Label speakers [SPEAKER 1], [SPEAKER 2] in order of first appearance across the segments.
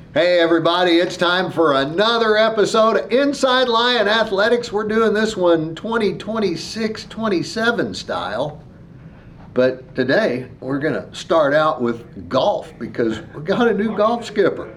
[SPEAKER 1] Hey everybody, it's time for another episode of Inside Lion Athletics. We're doing this one 2026-27 style. But today we're going to start out with golf because we got a new golf skipper.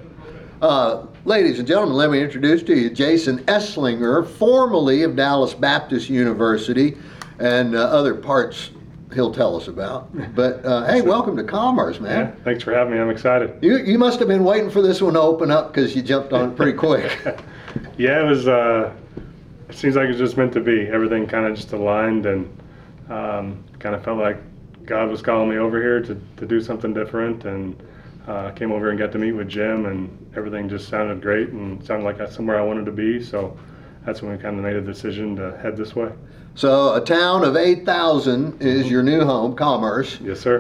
[SPEAKER 1] Ladies and gentlemen, let me introduce to you Jason Esslinger, formerly of Dallas Baptist University and other parts he'll tell us about. But hey, welcome to Commerce, man.
[SPEAKER 2] Yeah, thanks for having me. I'm excited.
[SPEAKER 1] You must have been waiting for this one to open up because you jumped on it pretty quick.
[SPEAKER 2] Yeah, it was. It seems like it was just meant to be. Everything kind of just aligned, and kind of felt like God was calling me over here to do something different. And came over and got to meet with Jim, and everything just sounded great and sounded like that's somewhere I wanted to be. So that's when we kind of made a decision to head this way.
[SPEAKER 1] So a town of 8,000 is your new home, Commerce.
[SPEAKER 2] Yes, sir.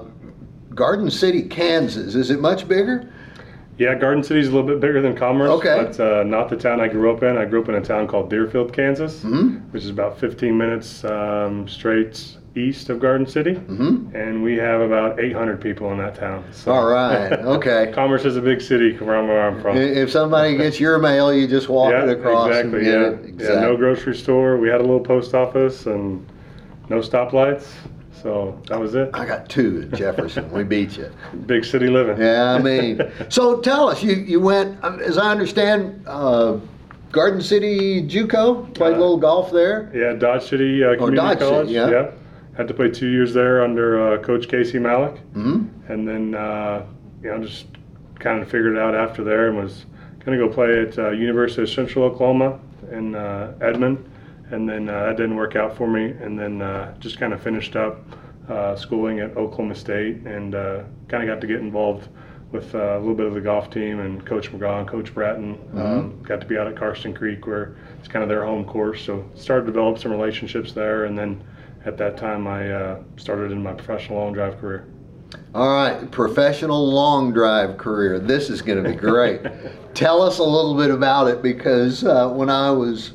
[SPEAKER 1] Garden City, Kansas. Is it much bigger?
[SPEAKER 2] Yeah, Garden City's a little bit bigger than Commerce.
[SPEAKER 1] Okay.
[SPEAKER 2] But not the town I grew up in. I grew up in a town called Deerfield, Kansas, which is about 15 minutes straight east of Garden City. And we have about 800 people in that town. So.
[SPEAKER 1] All right, okay.
[SPEAKER 2] Commerce is a big city around where I'm from.
[SPEAKER 1] If somebody gets your mail, you just walk it across.
[SPEAKER 2] Exactly,
[SPEAKER 1] and get
[SPEAKER 2] yeah.
[SPEAKER 1] it. Exactly.
[SPEAKER 2] Yeah, no grocery store. We had a little post office and no stoplights. So that was it.
[SPEAKER 1] I got two at Jefferson. We beat you.
[SPEAKER 2] Big city living.
[SPEAKER 1] Yeah, I mean. So tell us, you went, as I understand, Garden City JUCO, played a little golf there?
[SPEAKER 2] Yeah, Dodge City Community
[SPEAKER 1] Dodge
[SPEAKER 2] College.
[SPEAKER 1] City, yeah.
[SPEAKER 2] Had to play 2 years there under Coach Casey Malik. And then, just kind of figured it out after there and was going to go play at University of Central Oklahoma in Edmond. And then that didn't work out for me. And then just kind of finished up schooling at Oklahoma State and kind of got to get involved with a little bit of the golf team and Coach McGraw and Coach Bratton. Got to be out at Karsten Creek where it's kind of their home course. So started to develop some relationships there. And then at that time I started in my professional long drive career.
[SPEAKER 1] All right, professional long drive career. This is going to be great. Tell us a little bit about it because when I was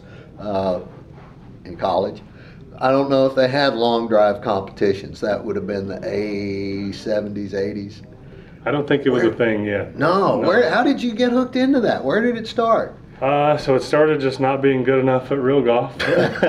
[SPEAKER 1] in college, I don't know if they had long drive competitions. That would have been the 70s, 80s.
[SPEAKER 2] I don't think it was a thing yet.
[SPEAKER 1] No. How did you get hooked into that? Where did it start?
[SPEAKER 2] So it started just not being good enough at real golf.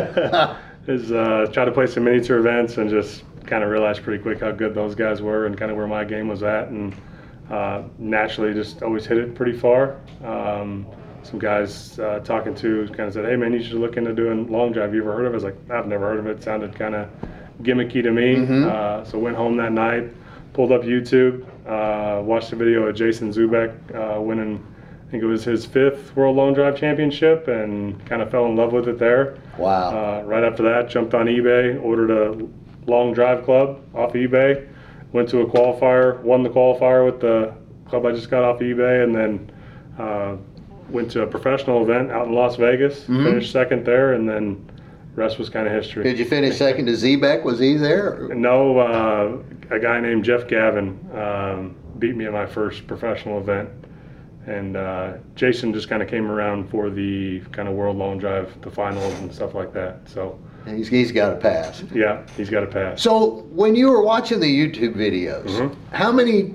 [SPEAKER 2] Try to play some miniature events and just kind of realized pretty quick how good those guys were and kind of where my game was at, and naturally just always hit it pretty far. Some guys talking to kind of said, hey man, you should look into doing long drive. You ever heard of it? I was like, I've never heard of it. It sounded kind of gimmicky to me. So went home that night, pulled up YouTube, watched a video of Jason Zubek winning, I think it was his 5th World Long Drive Championship, and kind of fell in love with it there.
[SPEAKER 1] Wow.
[SPEAKER 2] Right after that, jumped on eBay, ordered a long drive club off eBay, went to a qualifier, won the qualifier with the club I just got off eBay, and then went to a professional event out in Las Vegas, finished second there, and then rest was kind of history.
[SPEAKER 1] Did you finish second to Zebek? Was he there?
[SPEAKER 2] No, a guy named Jeff Gavin beat me at my first professional event. And Jason just kind of came around for the kind of World Long Drive, the finals and stuff like that. So
[SPEAKER 1] he's got a pass.
[SPEAKER 2] Yeah, he's got a pass.
[SPEAKER 1] So when you were watching the YouTube videos, how many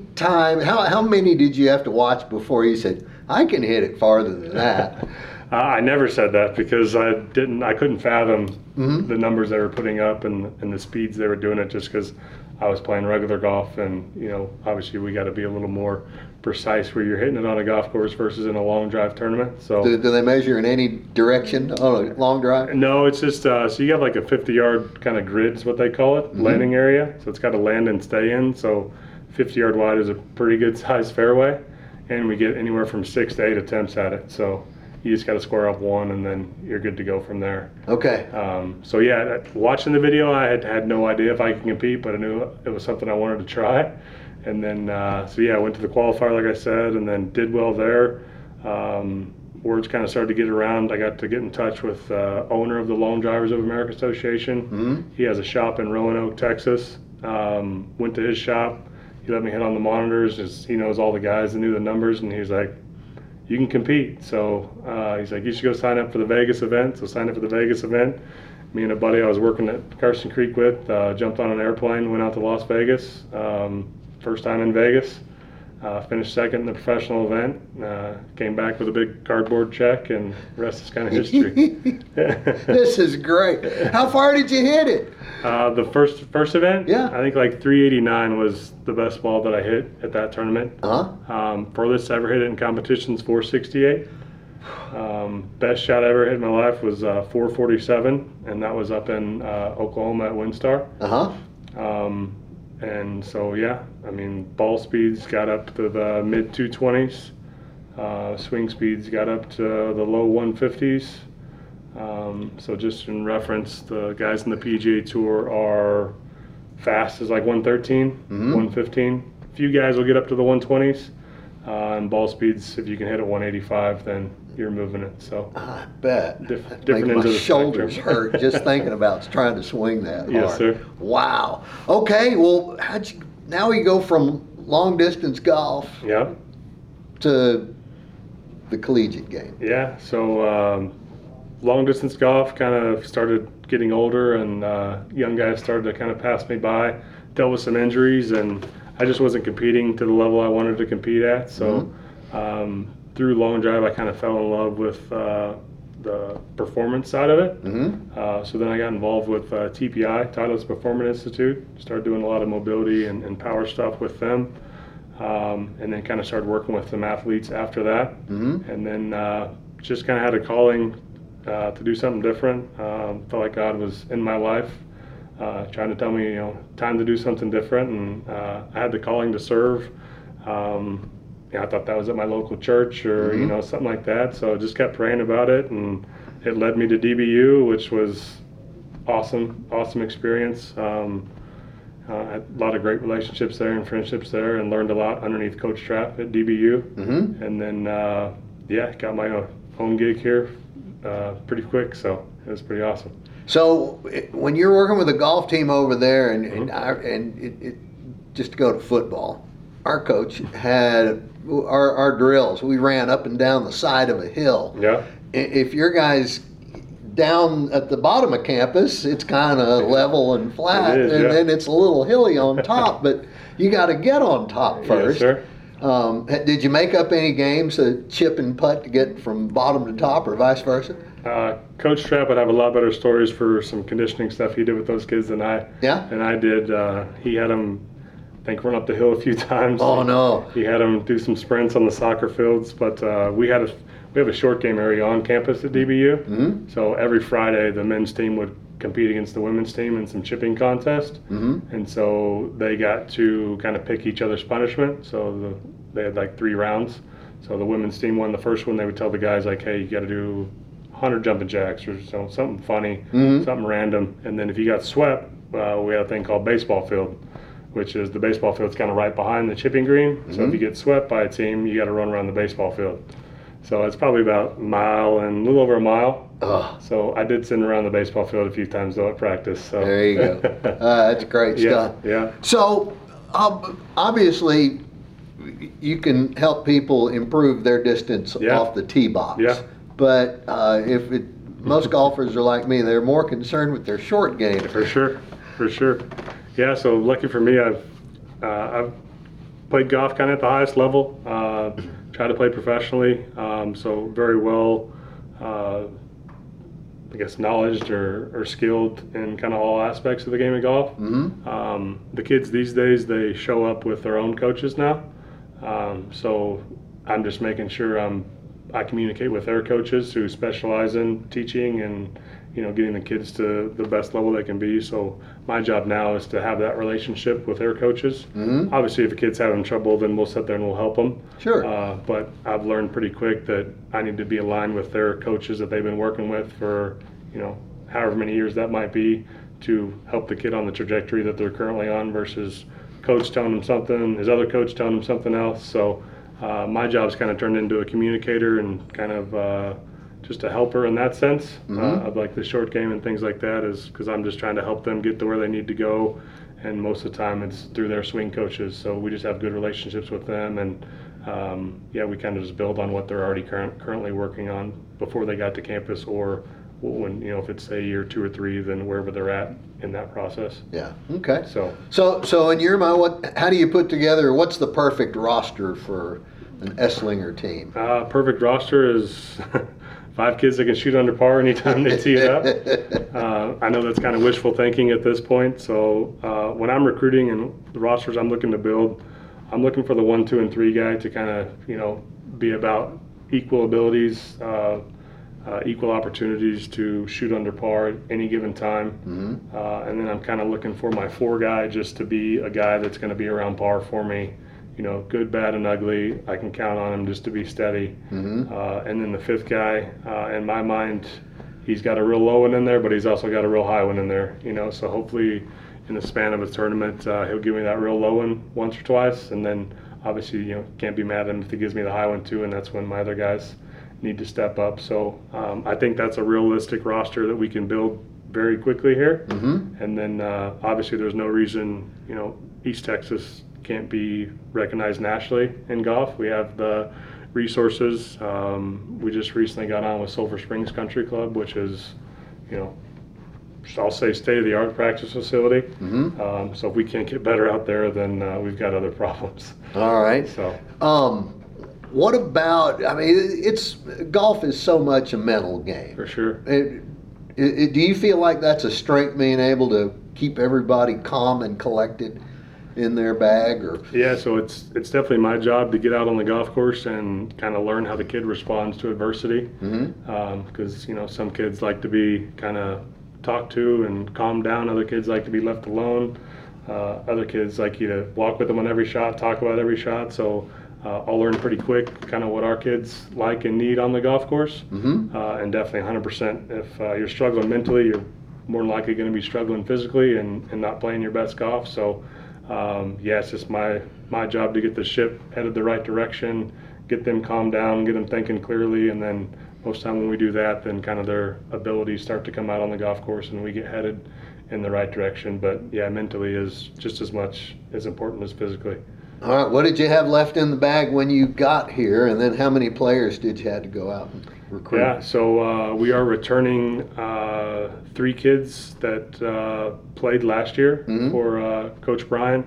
[SPEAKER 1] did you have to watch before you said, I can hit it farther than that?
[SPEAKER 2] I never said that because I couldn't fathom the numbers they were putting up and the speeds they were doing it, just because I was playing regular golf, and obviously we got to be a little more precise where you're hitting it on a golf course versus in a long drive tournament. So
[SPEAKER 1] do they measure in any direction on a long drive?
[SPEAKER 2] No, it's just so you got like a 50-yard kind of grid is what they call it, landing area. So it's got to land and stay in. So 50-yard wide is a pretty good size fairway, and we get anywhere from 6 to 8 attempts at it. So you just got to square up one, and then you're good to go from there.
[SPEAKER 1] Okay.
[SPEAKER 2] So yeah, watching the video, I had no idea if I could compete, but I knew it was something I wanted to try. And then, I went to the qualifier, like I said, and then did well there. Words kind of started to get around. I got to get in touch with owner of the Long Drivers of America Association. He has a shop in Roanoke, Texas. Went to his shop. He let me hit on the monitors. He knows all the guys that knew the numbers, and he was like, you can compete. So he's like, you should go sign up for the Vegas event. So signed up for the Vegas event. Me and a buddy I was working at Karsten Creek with jumped on an airplane, went out to Las Vegas. First time in Vegas. Finished second in the professional event. Came back with a big cardboard check, and the rest is kind of history.
[SPEAKER 1] This is great. How far did you hit it?
[SPEAKER 2] The first event,
[SPEAKER 1] Yeah.
[SPEAKER 2] I think like 389 was the best ball that I hit at that tournament. Furthest I ever hit it in competitions, 468. Best shot I ever hit in my life was 447, and that was up in Oklahoma at WinStar. And so, yeah, I mean, ball speeds got up to the mid 220s. Swing speeds got up to the low 150s. So just in reference, the guys in the PGA Tour are fast as like 113, 115. A few guys will get up to the 120s. And ball speeds, if you can hit at 185, then you're moving it. So
[SPEAKER 1] I bet.
[SPEAKER 2] different
[SPEAKER 1] Make
[SPEAKER 2] ends
[SPEAKER 1] my
[SPEAKER 2] of the
[SPEAKER 1] shoulders
[SPEAKER 2] spectrum.
[SPEAKER 1] hurt just thinking about trying to swing that hard.
[SPEAKER 2] Yes, sir.
[SPEAKER 1] Wow. Okay, well, now we go from long distance golf
[SPEAKER 2] Yeah.
[SPEAKER 1] to the collegiate game.
[SPEAKER 2] Yeah. So long distance golf kind of started getting older, and young guys started to kind of pass me by. Dealt with some injuries, and I just wasn't competing to the level I wanted to compete at. So through Long Drive, I kind of fell in love with the performance side of it. So then I got involved with TPI, Titleist Performance Institute. Started doing a lot of mobility and power stuff with them. And then kind of started working with some athletes after that. And then just kind of had a calling to do something different. Felt like God was in my life, trying to tell me, time to do something different. And I had the calling to serve. I thought that was at my local church or something like that. So I just kept praying about it, and it led me to DBU, which was awesome experience. I had a lot of great relationships there and friendships there, and learned a lot underneath Coach Trapp at DBU. And then got my own gig here pretty quick, so it was pretty awesome.
[SPEAKER 1] So when you're working with a golf team over there, just to go to football, our coach had our drills. We ran up and down the side of a hill.
[SPEAKER 2] Yeah.
[SPEAKER 1] If your guys down at the bottom of campus, it's kind of level and flat,
[SPEAKER 2] It is,
[SPEAKER 1] and
[SPEAKER 2] yeah.
[SPEAKER 1] then it's a little hilly on top. But you got to get on top first.
[SPEAKER 2] Yes, sir.
[SPEAKER 1] Did you make up any games, chip and putt to get from bottom to top, or vice versa?
[SPEAKER 2] Coach Trapp would have a lot better stories for some conditioning stuff he did with those kids than I.
[SPEAKER 1] Yeah.
[SPEAKER 2] And I did. He had them, I think, run up the hill a few times.
[SPEAKER 1] Oh no.
[SPEAKER 2] He had them do some sprints on the soccer fields, but we have a short game area on campus at DBU. So every Friday the men's team would compete against the women's team in some chipping contest. And so they got to kind of pick each other's punishment. So they had like 3 rounds. So the women's team won the first one. They would tell the guys like, hey, you got to do 100 jumping jacks or something funny, something random. And then if you got swept, we had a thing called baseball field, which is the baseball field's kind of right behind the chipping green. So if you get swept by a team, you got to run around the baseball field. So it's probably about a mile and a little over a mile. So I did send around the baseball field a few times though at practice. So
[SPEAKER 1] There you go. That's great stuff.
[SPEAKER 2] Yeah.
[SPEAKER 1] So obviously, you can help people improve their distance off the tee box.
[SPEAKER 2] Yeah.
[SPEAKER 1] But most golfers are like me; they're more concerned with their short game.
[SPEAKER 2] For sure. Yeah, so lucky for me, I've played golf kind of at the highest level. Tried to play professionally, so very well, I guess, knowledged or skilled in kind of all aspects of the game of golf. The kids these days, they show up with their own coaches now. So I'm just making sure I communicate with their coaches who specialize in teaching and getting the kids to the best level they can be. So my job now is to have that relationship with their coaches. Obviously, if a kid's having trouble, then we'll sit there and we'll help them.
[SPEAKER 1] Sure.
[SPEAKER 2] But I've learned pretty quick that I need to be aligned with their coaches that they've been working with for however many years that might be, to help the kid on the trajectory that they're currently on versus coach telling them something, his other coach telling them something else. So my job's kind of turned into a communicator and kind of just a helper in that sense of like the short game and things like that, is because I'm just trying to help them get to where they need to go, and most of the time it's through their swing coaches. So we just have good relationships with them, and we kind of just build on what they're already currently working on before they got to campus or when if it's a year 2 or 3, then wherever they're at in that process.
[SPEAKER 1] Yeah. Okay.
[SPEAKER 2] So
[SPEAKER 1] So in your mind, how do you put together? What's the perfect roster for an Esslinger team?
[SPEAKER 2] perfect roster is 5 kids that can shoot under par anytime they tee it up. I know that's kind of wishful thinking at this point. So when I'm recruiting and the rosters I'm looking to build, I'm looking for the 1, 2, and 3 guy to kind of be about equal abilities, equal opportunities to shoot under par at any given time. And then I'm kind of looking for my 4 guy just to be a guy that's going to be around par for me. Good, bad, and ugly. I can count on him just to be steady. And then the 5th guy, in my mind, he's got a real low one in there, but he's also got a real high one in there. So hopefully in the span of a tournament, he'll give me that real low one once or twice. And then obviously, can't be mad at him if he gives me the high one too, and that's when my other guys need to step up. So I think that's a realistic roster that we can build very quickly here. And then obviously there's no reason, East Texas can't be recognized nationally in golf. We have the resources. We just recently got on with Sulphur Springs Country Club, which is, I'll say state-of-the-art practice facility. So if we can't get better out there, then we've got other problems.
[SPEAKER 1] All right.
[SPEAKER 2] So.
[SPEAKER 1] What about? Golf is so much a mental game.
[SPEAKER 2] For sure.
[SPEAKER 1] Do you feel like that's a strength, being able to keep everybody calm and collected in their bag? Or
[SPEAKER 2] yeah, so it's definitely my job to get out on the golf course and kind of learn how the kid responds to adversity. Because some kids like to be kind of talked to and calmed down. Other kids like to be left alone. Other kids like you to walk with them on every shot, talk about every shot. So I'll learn pretty quick kind of what our kids like and need on the golf course. And definitely 100%. If you're struggling mentally, you're more than likely going to be struggling physically and not playing your best golf. So it's just my job to get the ship headed the right direction, get them calmed down, get them thinking clearly, and then most of the time when we do that, then kind of their abilities start to come out on the golf course and we get headed in the right direction. But yeah, mentally is just as much as important as physically.
[SPEAKER 1] All right, what did you have left in the bag when you got here, and then how many players did you have to go out and recruit?
[SPEAKER 2] Yeah, so we are returning 3 kids that played last year for Coach Brian.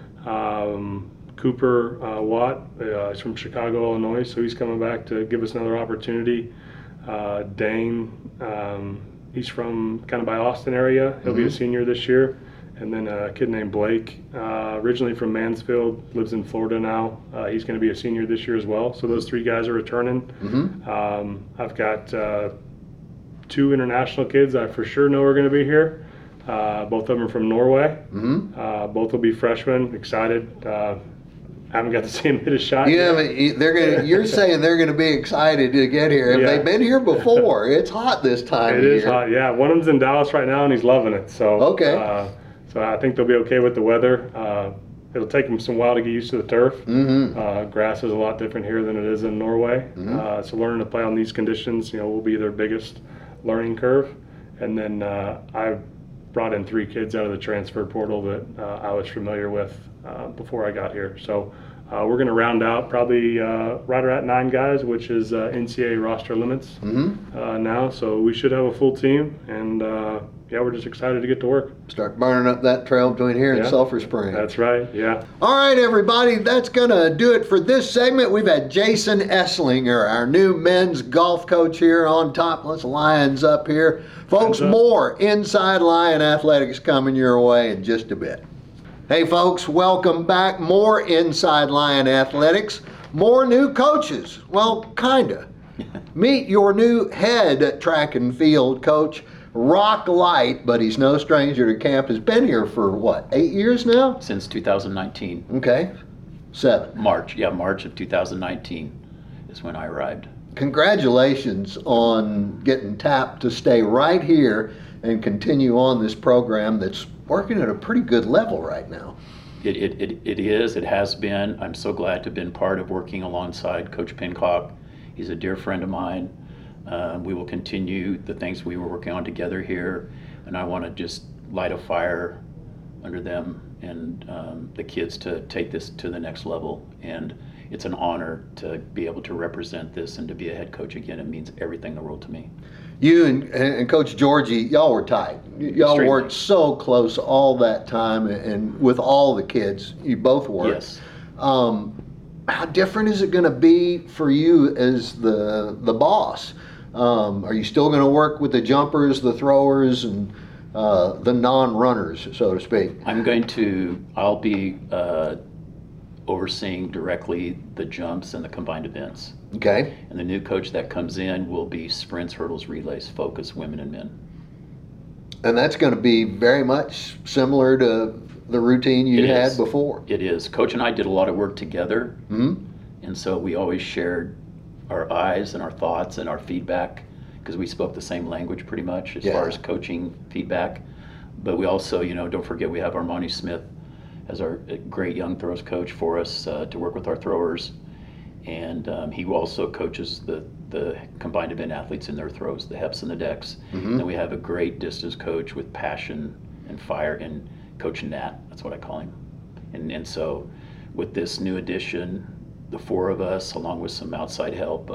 [SPEAKER 2] Cooper Watt is from Chicago, Illinois, so he's coming back to give us another opportunity. Dane, he's from kind of by Austin area. He'll be a senior this year. And then a kid named Blake, originally from Mansfield, lives in Florida now. He's going to be a senior this year as well. So those 3 guys are returning. I've got 2 international kids I for sure know are going to be here. Both of them are from Norway. Both will be freshmen. Excited. I haven't got to see him hit a shot yet.
[SPEAKER 1] You're saying they're going to be excited to get here. Have they been here before? It's hot this time of year.
[SPEAKER 2] It is hot, yeah. One of them's in Dallas right now, and he's loving it. So
[SPEAKER 1] okay.
[SPEAKER 2] So I think they'll be okay with the weather. It'll take them some while to get used to the turf. Grass is a lot different here than it is in Norway. So learning to play on these conditions, will be their biggest learning curve. And then I brought in 3 kids out of the transfer portal that I was familiar with before I got here. So we're going to round out probably right around 9 guys, which is NCAA roster limits now. So we should have a full team, and we're just excited to get to work.
[SPEAKER 1] Start burning up that trail between here and Sulphur Springs.
[SPEAKER 2] That's right, yeah.
[SPEAKER 1] All right, everybody, that's going to do it for this segment. We've had Jason Esslinger, our new men's golf coach here on top. Let's Lions up here. Folks, more Inside Lion Athletics coming your way in just a bit. Hey, folks, welcome back. More Inside Lion Athletics. More new coaches. Well, kinda. Meet your new head track and field coach, Rock Light, but he's no stranger to camp. Has been here for what, 8 years now?
[SPEAKER 3] Since 2019.
[SPEAKER 1] Okay, 7.
[SPEAKER 3] March of 2019 is when I arrived.
[SPEAKER 1] Congratulations on getting tapped to stay right here and continue on this program that's working at a pretty good level right now.
[SPEAKER 3] It has been. I'm so glad to have been part of working alongside Coach Pincock. He's a dear friend of mine. We will continue the things we were working on together here, and I want to just light a fire under them and the kids to take this to the next level. And it's an honor to be able to represent this and to be a head coach again. It means everything in the world to me.
[SPEAKER 1] You and Coach Georgie, y'all were tight. Y'all
[SPEAKER 3] Extremely.
[SPEAKER 1] worked so close all that time, and with all the kids, you both worked.
[SPEAKER 3] Yes.
[SPEAKER 1] How different is it going to be for you as the boss? Are you still going to work with the jumpers, the throwers, and the non-runners, so to speak?
[SPEAKER 3] I'll be overseeing directly the jumps and the combined events.
[SPEAKER 1] Okay.
[SPEAKER 3] And the new coach that comes in will be sprints, hurdles, relays, focus, women and men.
[SPEAKER 1] And that's going to be very much similar to the routine you
[SPEAKER 3] It
[SPEAKER 1] had
[SPEAKER 3] is.
[SPEAKER 1] before.
[SPEAKER 3] It is. Coach and I did a lot of work together,
[SPEAKER 1] Hmm.
[SPEAKER 3] and so we always shared our eyes and our thoughts and our feedback because we spoke the same language pretty much as
[SPEAKER 1] Yeah.
[SPEAKER 3] far as coaching feedback. But we also, don't forget, we have Armani Smith as our great young throws coach for us to work with our throwers. And he also coaches the combined event athletes in their throws, the HEPs and the decks.
[SPEAKER 1] Mhm.
[SPEAKER 3] And we have a great distance coach with passion and fire, and Coach Nat, that's what I call him. And so with this new addition, the four of us, along with some outside help,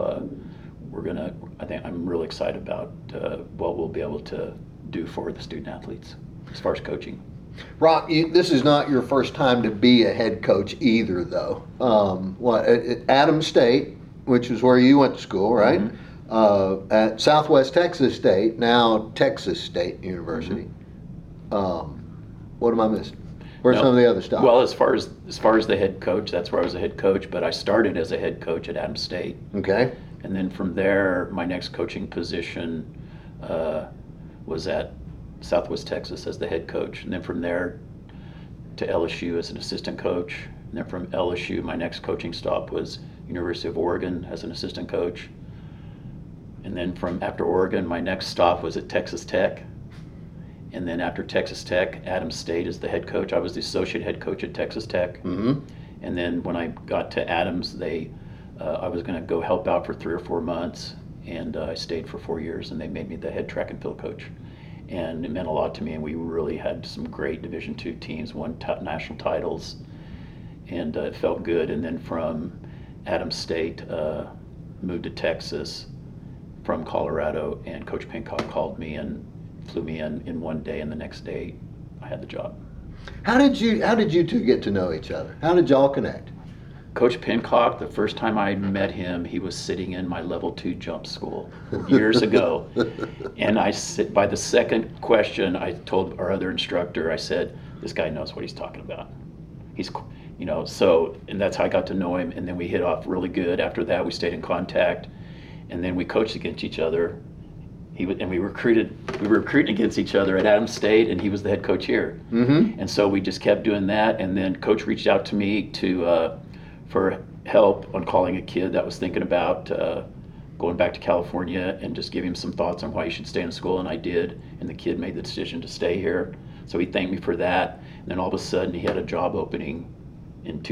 [SPEAKER 3] I'm really excited about what we'll be able to do for the student athletes as far as coaching.
[SPEAKER 1] Rock, this is not your first time to be a head coach either, though. At Adams State, which is where you went to school, right?
[SPEAKER 3] Mm-hmm.
[SPEAKER 1] At Southwest Texas State, now Texas State University. What am I missing? Where's
[SPEAKER 3] No.
[SPEAKER 1] some of the other stuff?
[SPEAKER 3] Well, as far as the head coach, that's where I was a head coach, but I started as a head coach at Adams State.
[SPEAKER 1] Okay.
[SPEAKER 3] And then from there, my next coaching position was at Southwest Texas as the head coach. And then from there to LSU as an assistant coach. And then from LSU, my next coaching stop was University of Oregon as an assistant coach. And then after Oregon, my next stop was at Texas Tech. And then after Texas Tech, Adams State as the head coach. I was the associate head coach at Texas Tech.
[SPEAKER 1] Mm-hmm.
[SPEAKER 3] And then when I got to Adams, I was going to go help out for 3 or 4 months, and I stayed for 4 years, and they made me the head track and field coach. And it meant a lot to me, and we really had some great Division II teams, won national titles, and it felt good. And then from Adams State, moved to Texas from Colorado, and Coach Pincock called me and flew me in one day, and the next day I had the job.
[SPEAKER 1] How did you two get to know each other? How did y'all connect?
[SPEAKER 3] Coach Pincock, the first time I met him, he was sitting in my level 2 jump school years ago. And by the second question, I told our other instructor, I said, this guy knows what he's talking about. And that's how I got to know him. And then we hit off really good. After that, we stayed in contact. And then we coached against each other. We were recruiting against each other at Adams State, and he was the head coach here.
[SPEAKER 1] Mm-hmm.
[SPEAKER 3] And so we just kept doing that. And then Coach reached out to me for help on calling a kid that was thinking about going back to California, and just give him some thoughts on why he should stay in school, and I did. And the kid made the decision to stay here. So he thanked me for that. And then all of a sudden, he had a job opening in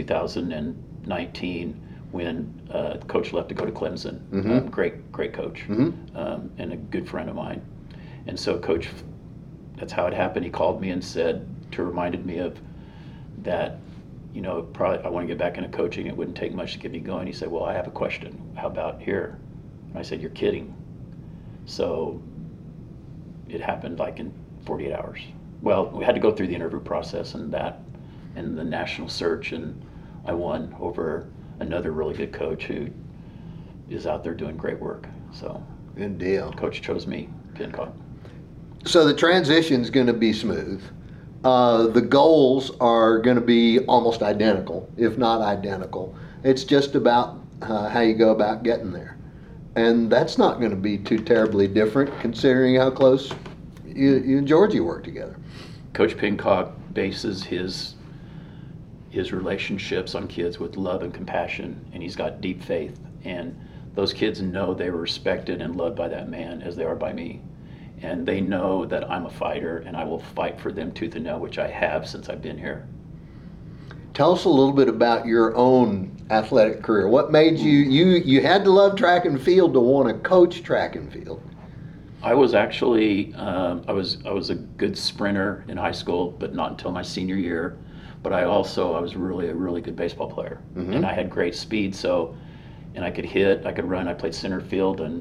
[SPEAKER 3] 2019. When Coach left to go to Clemson.
[SPEAKER 1] Mm-hmm.
[SPEAKER 3] Great coach,
[SPEAKER 1] Mm-hmm.
[SPEAKER 3] and a good friend of mine. And so Coach, that's how it happened. He called me and reminded me of that, probably I want to get back into coaching. It wouldn't take much to get me going. He said, well, I have a question. How about here? And I said, you're kidding. So it happened like in 48 hours. Well, we had to go through the interview process and the national search, and I won over another really good coach who is out there doing great work. So
[SPEAKER 1] Good deal.
[SPEAKER 3] Coach chose me, Pincock.
[SPEAKER 1] So the transition's going to be smooth. The goals are going to be almost identical, if not identical. It's just about how you go about getting there. And that's not going to be too terribly different considering how close you and Georgie work together.
[SPEAKER 3] Coach Pincock bases his relationships on kids with love and compassion, and he's got deep faith. And those kids know they were respected and loved by that man as they are by me. And they know that I'm a fighter, and I will fight for them tooth and nail, which I have since I've been here.
[SPEAKER 1] Tell us a little bit about your own athletic career. What made you had to love track and field to want to coach track and field?
[SPEAKER 3] I was actually, I was a good sprinter in high school, but not until my senior year. But I was really a really good baseball player,
[SPEAKER 1] Mm-hmm.
[SPEAKER 3] and I had great speed. And I could hit, I could run. I played center field, and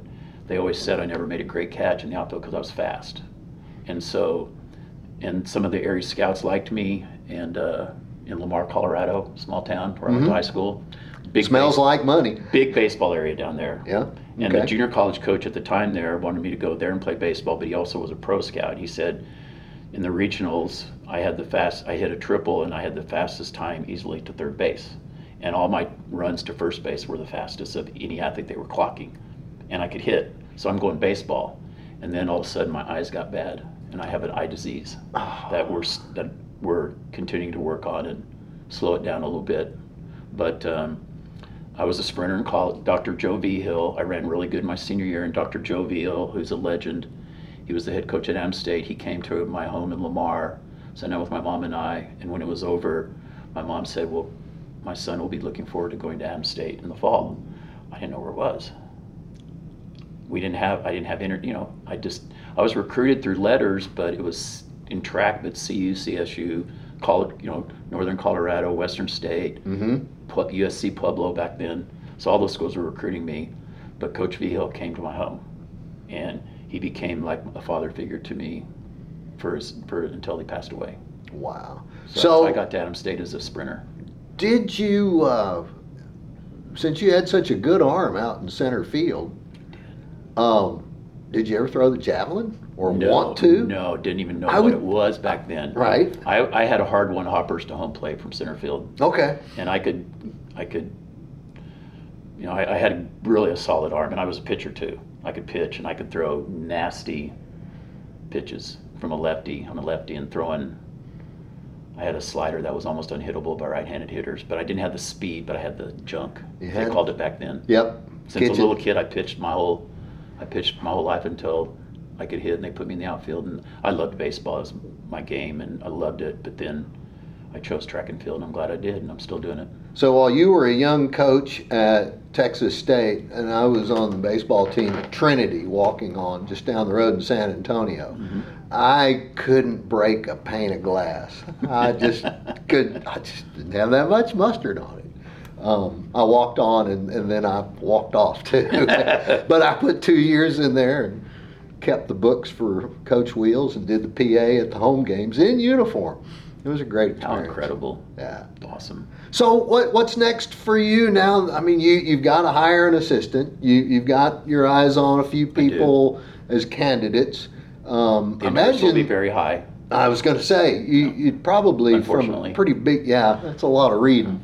[SPEAKER 3] they always said I never made a great catch in the outfield because I was fast. And so, and some of the area scouts liked me, and in Lamar, Colorado, small town where I went to high school. Big
[SPEAKER 1] Smells like money.
[SPEAKER 3] big baseball area down there.
[SPEAKER 1] Yeah.
[SPEAKER 3] And the
[SPEAKER 1] Okay.
[SPEAKER 3] junior college coach at the time there wanted me to go there and play baseball, but he also was a pro scout. He said, in the regionals, I hit a triple, and I had the fastest time easily to third base. And all my runs to first base were the fastest of any athlete they were clocking. And I could hit. So I'm going baseball. And then all of a sudden my eyes got bad, and I have an eye disease that we're continuing to work on and slow it down a little bit. But I was a sprinter in college. Dr. Joe Vigil, I ran really good my senior year, and Dr. Joe Vigil, who's a legend, he was the head coach at Am State. He came to my home in Lamar, sat down with my mom and I, and when it was over, my mom said, well, my son will be looking forward to going to Am State in the fall. I didn't know where it was. I didn't have I was recruited through letters, but it was in track, but CU, CSU, Northern Colorado, Western State, USC Pueblo back then. So all those schools were recruiting me, but Coach Vigil came to my home, and he became like a father figure to me until he passed away.
[SPEAKER 1] Wow.
[SPEAKER 3] So I got to Adams State as a sprinter.
[SPEAKER 1] Did you, since you had such a good arm out in center field, did you ever throw the javelin or want to?
[SPEAKER 3] No, didn't even know what it was back then.
[SPEAKER 1] Right.
[SPEAKER 3] I had a hard one hoppers to home plate from center field.
[SPEAKER 1] Okay.
[SPEAKER 3] And I could, I had really a solid arm, and I was a pitcher too. I could pitch, and I could throw nasty pitches from a lefty. I'm a lefty, and I had a slider that was almost unhittable by right-handed hitters, but I didn't have the speed, but I had the junk. They called it back then.
[SPEAKER 1] Yep.
[SPEAKER 3] Since a little kid, I pitched my whole life until I could hit, and they put me in the outfield. And I loved baseball as my game, and I loved it. But then I chose track and field, and I'm glad I did, and I'm still doing it.
[SPEAKER 1] So while you were a young coach at Texas State, and I was on the baseball team at Trinity, walking on just down the road in San Antonio, I couldn't break a pane of glass. I just didn't have that much mustard on it. I walked on, and then I walked off too. But I put 2 years in there and kept the books for Coach Wheels and did the PA at the home games in uniform. It was a great experience.
[SPEAKER 3] How incredible.
[SPEAKER 1] Yeah.
[SPEAKER 3] Awesome.
[SPEAKER 1] So what's next for you now? I mean, you've got to hire an assistant. You've got your eyes on a few people as candidates.
[SPEAKER 3] The numbers will be very high.
[SPEAKER 1] I was going to say, you'd probably, from a pretty big, that's a lot of reading.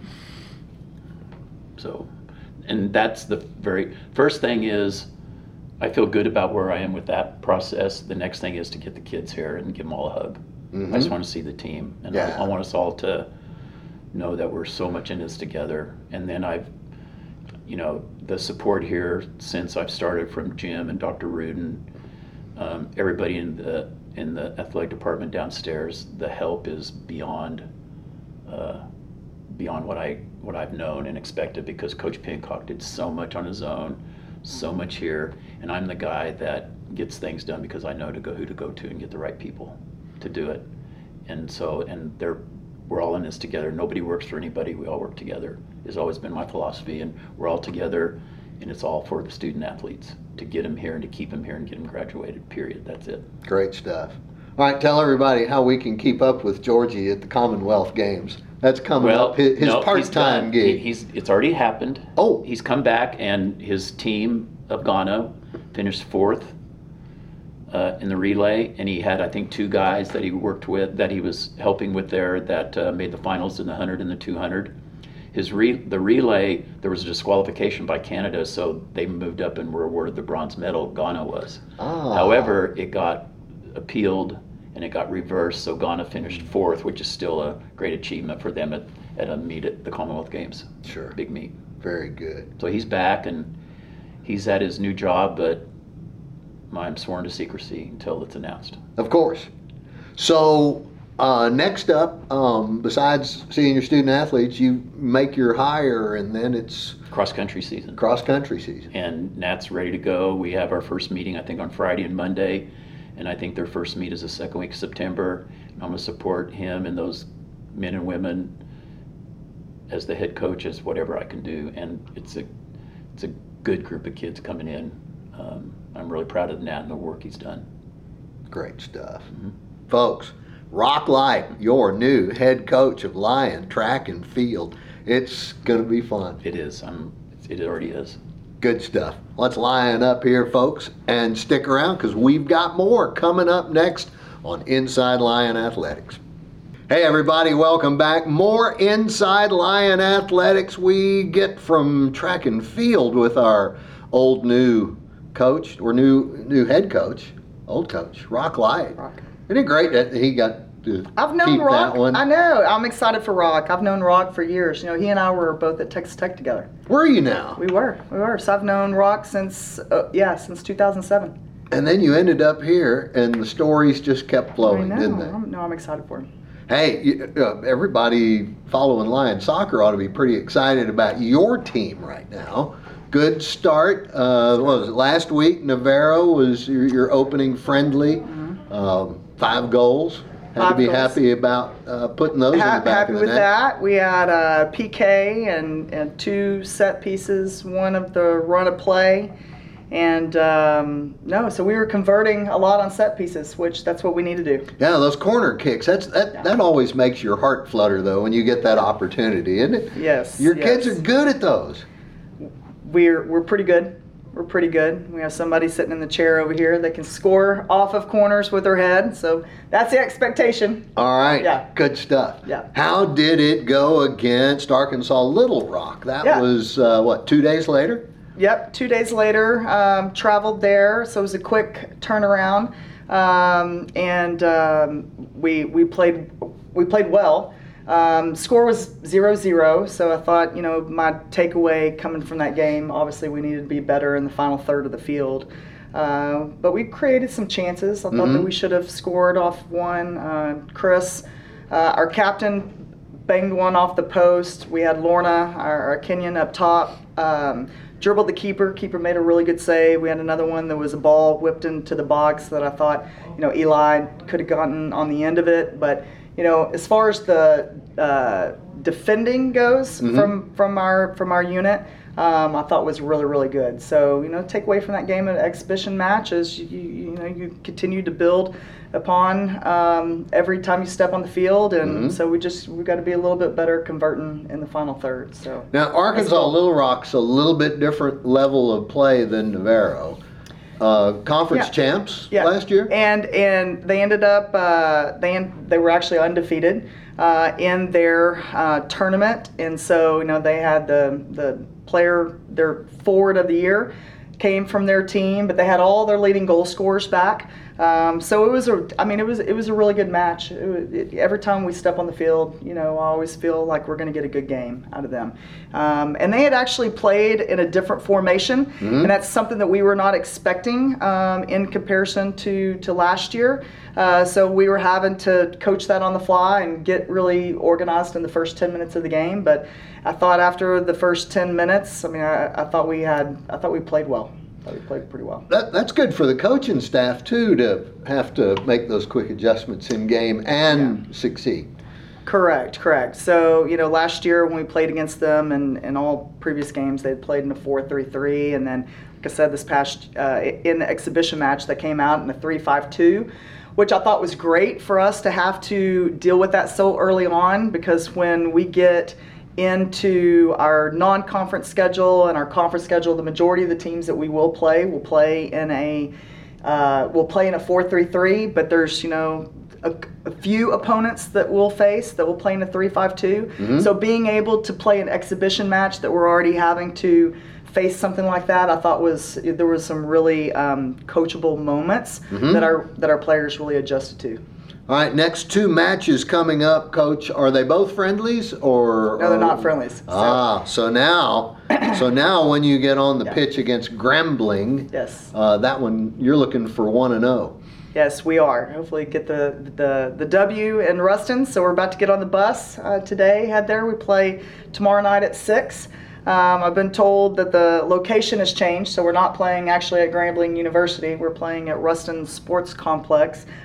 [SPEAKER 3] So, and that's the very first thing is, I feel good about where I am with that process. The next thing is to get the kids here and give them all a hug. I just want to see the team, and I want us all to know that we're so much in this together. And then the support here since I've started from Jim and Dr. Rudin, everybody in the athletic department downstairs, the help is beyond what I've known and expected, because Coach Pincock did so much on his own, so much here, and I'm the guy that gets things done because I know who to go to and get the right people to do it. And so, we're all in this together. Nobody works for anybody. We all work together. Has always been my philosophy, and we're all together, and it's all for the student athletes to get them here and to keep them here and get them graduated, period. That's it.
[SPEAKER 1] Great stuff. All right, tell everybody how we can keep up with Georgie at the Commonwealth Games. That's coming up, his part-time gig.
[SPEAKER 3] It's already happened.
[SPEAKER 1] Oh.
[SPEAKER 3] He's come back, and his team of Ghana finished 4th in the relay, and he had, I think, 2 guys that he worked with, that he was helping with there, that made the finals in the 100 and the 200. The relay, there was a disqualification by Canada, so they moved up and were awarded the bronze medal. Ghana was. However, it got appealed and it got reversed, so Ghana finished 4th, which is still a great achievement for them at a meet at the Commonwealth Games.
[SPEAKER 1] Sure.
[SPEAKER 3] Big meet.
[SPEAKER 1] Very good.
[SPEAKER 3] So he's back, and he's at his new job, but I'm sworn to secrecy until it's announced.
[SPEAKER 1] Of course. So next up, besides seeing your student athletes, you make your hire, and then it's
[SPEAKER 3] cross-country season.
[SPEAKER 1] Cross-country season.
[SPEAKER 3] And Nat's ready to go. We have our first meeting, I think, on Friday and Monday, and I think their first meet is the second week of September. And I'm going to support him and those men and women as the head coach, as whatever I can do. And it's a good group of kids coming in. I'm really proud of Nat and the work he's done.
[SPEAKER 1] Great stuff. Folks, Rock Light, your new head coach of Lion Track and Field. It's going to be fun.
[SPEAKER 3] It is. It already is.
[SPEAKER 1] Good stuff. Let's line up here, folks, and stick around because we've got more coming up next on Inside Lion Athletics. Hey everybody, welcome back. More Inside Lion Athletics. We get from track and field with our new coach, or new head coach, old coach, Rock Light. Isn't it great that he got to
[SPEAKER 4] I've known
[SPEAKER 1] keep
[SPEAKER 4] Rock.
[SPEAKER 1] that one?
[SPEAKER 4] I know. I'm excited for Rock. I've known Rock for years. You know, he and I were both at Texas Tech together.
[SPEAKER 1] Were you now?
[SPEAKER 4] We were. So I've known Rock since 2007.
[SPEAKER 1] And then you ended up here, and the stories just kept flowing,
[SPEAKER 4] I know.
[SPEAKER 1] didn't they?
[SPEAKER 4] I'm excited for him.
[SPEAKER 1] Hey, everybody following Lion Soccer ought to be pretty excited about your team right now. Good start. What was it, last week? Navarro was your opening friendly. 5 goals. Had to be happy about putting those in the back
[SPEAKER 4] Happy
[SPEAKER 1] of the
[SPEAKER 4] with
[SPEAKER 1] net.
[SPEAKER 4] that. We had PK and 2 set pieces, one of the run of play. And so we were converting a lot on set pieces, which that's what we need to do.
[SPEAKER 1] Yeah, those corner kicks. That always makes your heart flutter though when you get that opportunity, isn't it?
[SPEAKER 4] Yes.
[SPEAKER 1] Your kids are good at those.
[SPEAKER 4] We're pretty good. We're pretty good. We have somebody sitting in the chair over here that can score off of corners with her head. So that's the expectation.
[SPEAKER 1] All right.
[SPEAKER 4] Yeah.
[SPEAKER 1] Good stuff.
[SPEAKER 4] Yeah.
[SPEAKER 1] How did it go against Arkansas Little Rock? That was 2 days later?
[SPEAKER 4] Yep. 2 days later, traveled there. So it was a quick turnaround, we played well. Score was 0-0, so I thought, my takeaway coming from that game, obviously we needed to be better in the final third of the field. But we created some chances. I thought that we should have scored off one. Chris, our captain, banged one off the post. We had Lorna, our Kenyan, up top. Dribbled the keeper. Keeper made a really good save. We had another one that was a ball whipped into the box that I thought, Eli could have gotten on the end of it. But, as far as the defending goes from our unit, I thought was really, really good. So, take away from that game an exhibition match is you continue to build upon every time you step on the field, and so we've got to be a little bit better converting in the final third. So
[SPEAKER 1] now Arkansas Little Rock's a little bit different level of play than Navarro. Conference champs last year,
[SPEAKER 4] and they ended up they were actually undefeated in their tournament, and so they had the player, their forward of the year came from their team, but they had all their leading goal scorers back. So it was a really good match. Every time we step on the field, I always feel like we're going to get a good game out of them. And they had actually played in a different formation, and that's something that we were not expecting in comparison to last year. So we were having to coach that on the fly and get really organized in the first 10 minutes of the game. But I thought after the first 10 minutes, I thought we played well. We played pretty well.
[SPEAKER 1] That's good for the coaching staff too, to have to make those quick adjustments in game and succeed.
[SPEAKER 4] Correct. So, last year when we played against them and all previous games, they'd played in a 4-3-3, and then, like I said, this past in the exhibition match that came out in a 3-5-2, which I thought was great for us to have to deal with that so early on, because when we get into our non-conference schedule and our conference schedule, the majority of the teams that we will play in a 4-3-3, but there's a few opponents that we'll face that will play in a 3-5-2. So being able to play an exhibition match that we're already having to face something like that, I thought there was some really coachable moments that our players really adjusted to.
[SPEAKER 1] All right, next 2 matches coming up, Coach. Are they both friendlies or?
[SPEAKER 4] No, they're not friendlies.
[SPEAKER 1] So now when you get on the pitch against Grambling, that one you're looking for 1-0.
[SPEAKER 4] Yes, we are. Hopefully get the W in Ruston. So we're about to get on the bus today, head there. We play tomorrow night at 6. I've been told that the location has changed, so we're not playing actually at Grambling University. We're playing at Ruston Sports Complex.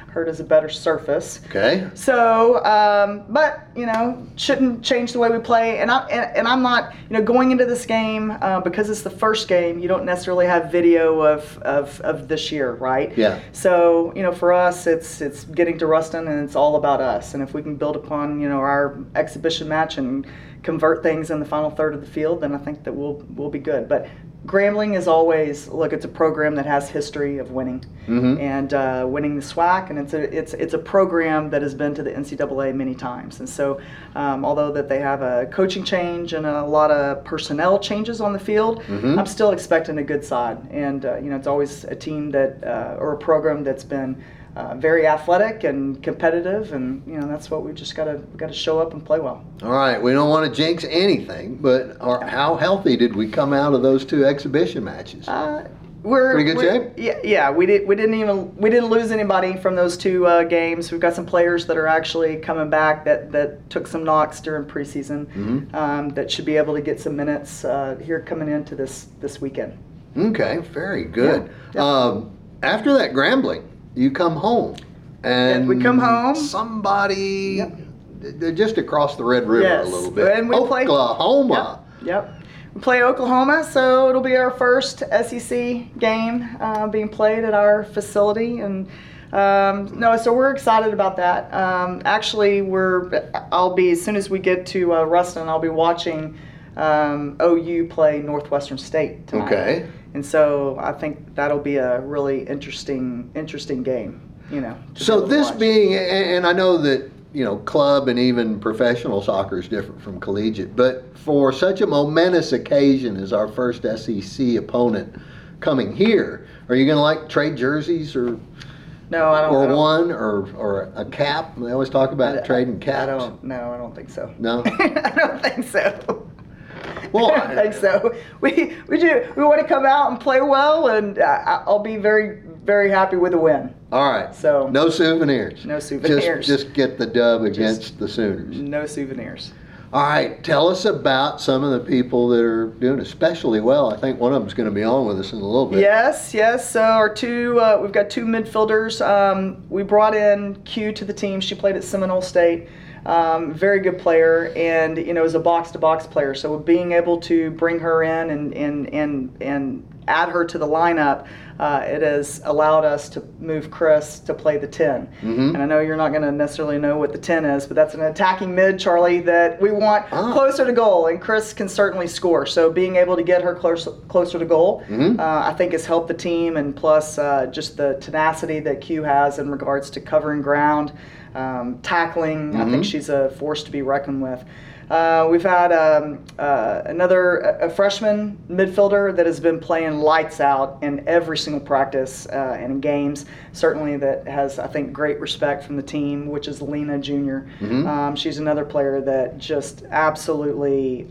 [SPEAKER 4] Hurt is a better surface.
[SPEAKER 1] Okay.
[SPEAKER 4] So, but shouldn't change the way we play. And I'm not, going into this game because it's the first game. You don't necessarily have video of this year, right?
[SPEAKER 1] Yeah.
[SPEAKER 4] So, for us, it's getting to Ruston, and it's all about us. And if we can build upon, our exhibition match and convert things in the final third of the field, then I think that we'll be good. But Grambling is always, it's a program that has history of winning and winning the SWAC, and it's a program that has been to the NCAA many times. And so, although that they have a coaching change and a lot of personnel changes on the field, I'm still expecting a good side. And it's always a team that or a program that's been very athletic and competitive, and that's what we just got to show up and play well.
[SPEAKER 1] All right, we don't want to jinx anything, but how healthy did we come out of those 2 exhibition matches?
[SPEAKER 4] We're
[SPEAKER 1] pretty good
[SPEAKER 4] shape. Yeah, we didn't lose anybody from those 2 games. We've got some players that are actually coming back that took some knocks during preseason that should be able to get some minutes here coming into this weekend.
[SPEAKER 1] Okay, very good.
[SPEAKER 4] Yeah.
[SPEAKER 1] After that Grambling, you come home, and
[SPEAKER 4] we come home.
[SPEAKER 1] Somebody, they're just across the Red River a little bit.
[SPEAKER 4] And we
[SPEAKER 1] Oklahoma.
[SPEAKER 4] Yep. We play Oklahoma, so it'll be our first SEC game being played at our facility, and so we're excited about that. Actually, I'll be, as soon as we get to Ruston, I'll be watching OU play Northwestern State tonight.
[SPEAKER 1] Okay.
[SPEAKER 4] And so I think that'll be a really interesting game,
[SPEAKER 1] So this being, and I know that, club and even professional soccer is different from collegiate, but for such a momentous occasion as our first SEC opponent coming here, are you going to trade jerseys or?
[SPEAKER 4] No, I don't.
[SPEAKER 1] Or a cap? They always talk about trading caps.
[SPEAKER 4] I don't think so.
[SPEAKER 1] No?
[SPEAKER 4] I don't think so.
[SPEAKER 1] Well,
[SPEAKER 4] I don't think so. We want to come out and play well, and I'll be very, very happy with a win.
[SPEAKER 1] All right.
[SPEAKER 4] So
[SPEAKER 1] no souvenirs.
[SPEAKER 4] No souvenirs.
[SPEAKER 1] Just get the dub against the Sooners.
[SPEAKER 4] No souvenirs.
[SPEAKER 1] All right. Tell us about some of the people that are doing especially well. I think one of them's going to be on with us in a little bit.
[SPEAKER 4] Yes. So our we've got 2 midfielders. We brought in Q to the team. She played at Seminole State. Very good player, and is a box-to-box player. So being able to bring her in and add her to the lineup, it has allowed us to move Chris to play the 10. And I know you're not going to necessarily know what the 10 is, but that's an attacking mid, Charlie, that we want closer to goal, and Chris can certainly score. So being able to get her closer to goal, I think has helped the team, and plus just the tenacity that Q has in regards to covering ground. Tackling, I think she's a force to be reckoned with. We've had a freshman midfielder that has been playing lights out in every single practice and in games. Certainly that has, I think, great respect from the team, which is Lena Jr. She's another player that just absolutely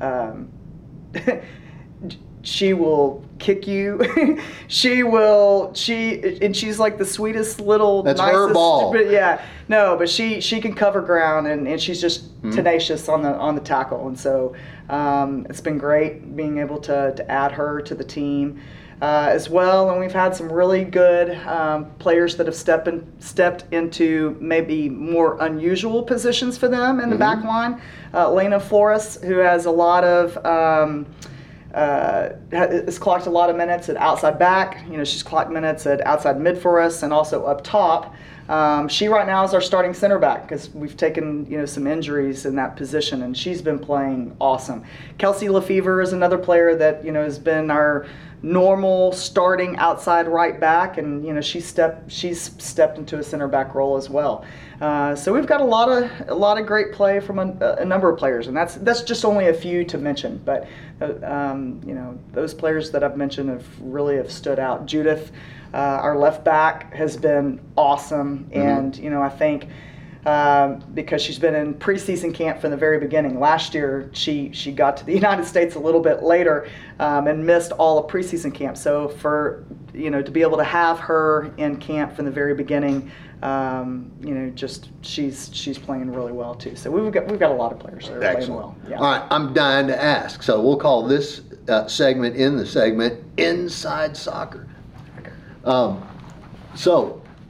[SPEAKER 4] she will kick you. She's like the sweetest little,
[SPEAKER 1] that's
[SPEAKER 4] nicest,
[SPEAKER 1] her ball.
[SPEAKER 4] But she can cover ground, and she's just tenacious on the tackle. And so it's been great being able to add her to the team as well. And we've had some really good players that have stepped into maybe more unusual positions for them in the back line. Lena Flores, who has a lot of has clocked a lot of minutes at outside back. She's clocked minutes at outside mid for us, and also up top. She right now is our starting center back because we've taken some injuries in that position, and she's been playing awesome. Kelsey Lefevre is another player that has been our normal starting outside right back, and she's stepped into a center back role as well. So we've got a lot of great play from a number of players, and that's just only a few to mention. But those players that I've mentioned have stood out. Judith, our left back, has been awesome, and I think because she's been in preseason camp from the very beginning. Last year, she got to the United States a little bit later and missed all of preseason camp. So for to be able to have her in camp from the very beginning, just she's playing really well too. So we've got a lot of players that are playing well. Yeah.
[SPEAKER 1] All right, I'm dying to ask. So we'll call this segment Inside Soccer.
[SPEAKER 4] Okay.
[SPEAKER 1] So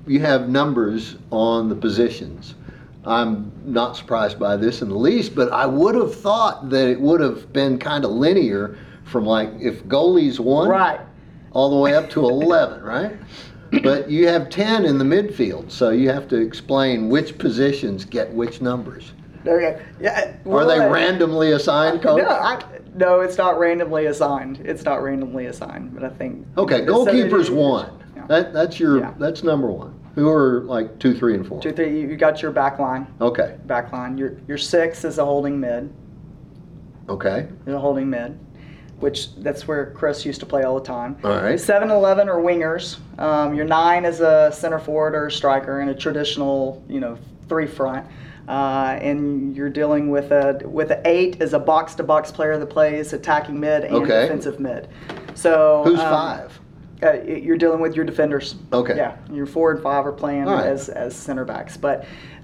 [SPEAKER 1] you have numbers on the positions. I'm not surprised by this in the least, but I would have thought that it would have been kind of linear from like if goalies 1
[SPEAKER 4] Right.
[SPEAKER 1] all the way up to 11, right? But you have 10 in the midfield, so you have to explain which positions get which numbers.
[SPEAKER 4] There you go. Yeah.
[SPEAKER 1] Are they randomly assigned, Coach?
[SPEAKER 4] No, it's not randomly assigned. It's not randomly assigned, but I think.
[SPEAKER 1] Okay, goalkeeper's 1.
[SPEAKER 4] Yeah.
[SPEAKER 1] That's number 1. Who are like 2, 3, and 4?
[SPEAKER 4] 2, 3. You got your back line.
[SPEAKER 1] Okay.
[SPEAKER 4] Back line. Your 6 is a holding mid.
[SPEAKER 1] Okay.
[SPEAKER 4] Is a holding mid, which that's where Chris used to play all the time.
[SPEAKER 1] All right.
[SPEAKER 4] 7, 11 are wingers. Your 9 is a center forward or a striker in a traditional, 3 front. And you're dealing with a 8 is a box-to-box player that plays attacking mid and
[SPEAKER 1] Okay.
[SPEAKER 4] defensive mid. So
[SPEAKER 1] Who's 5?
[SPEAKER 4] You're dealing with your defenders.
[SPEAKER 1] Okay.
[SPEAKER 4] Yeah, your 4 and 5 are playing
[SPEAKER 1] All right.
[SPEAKER 4] as center backs, but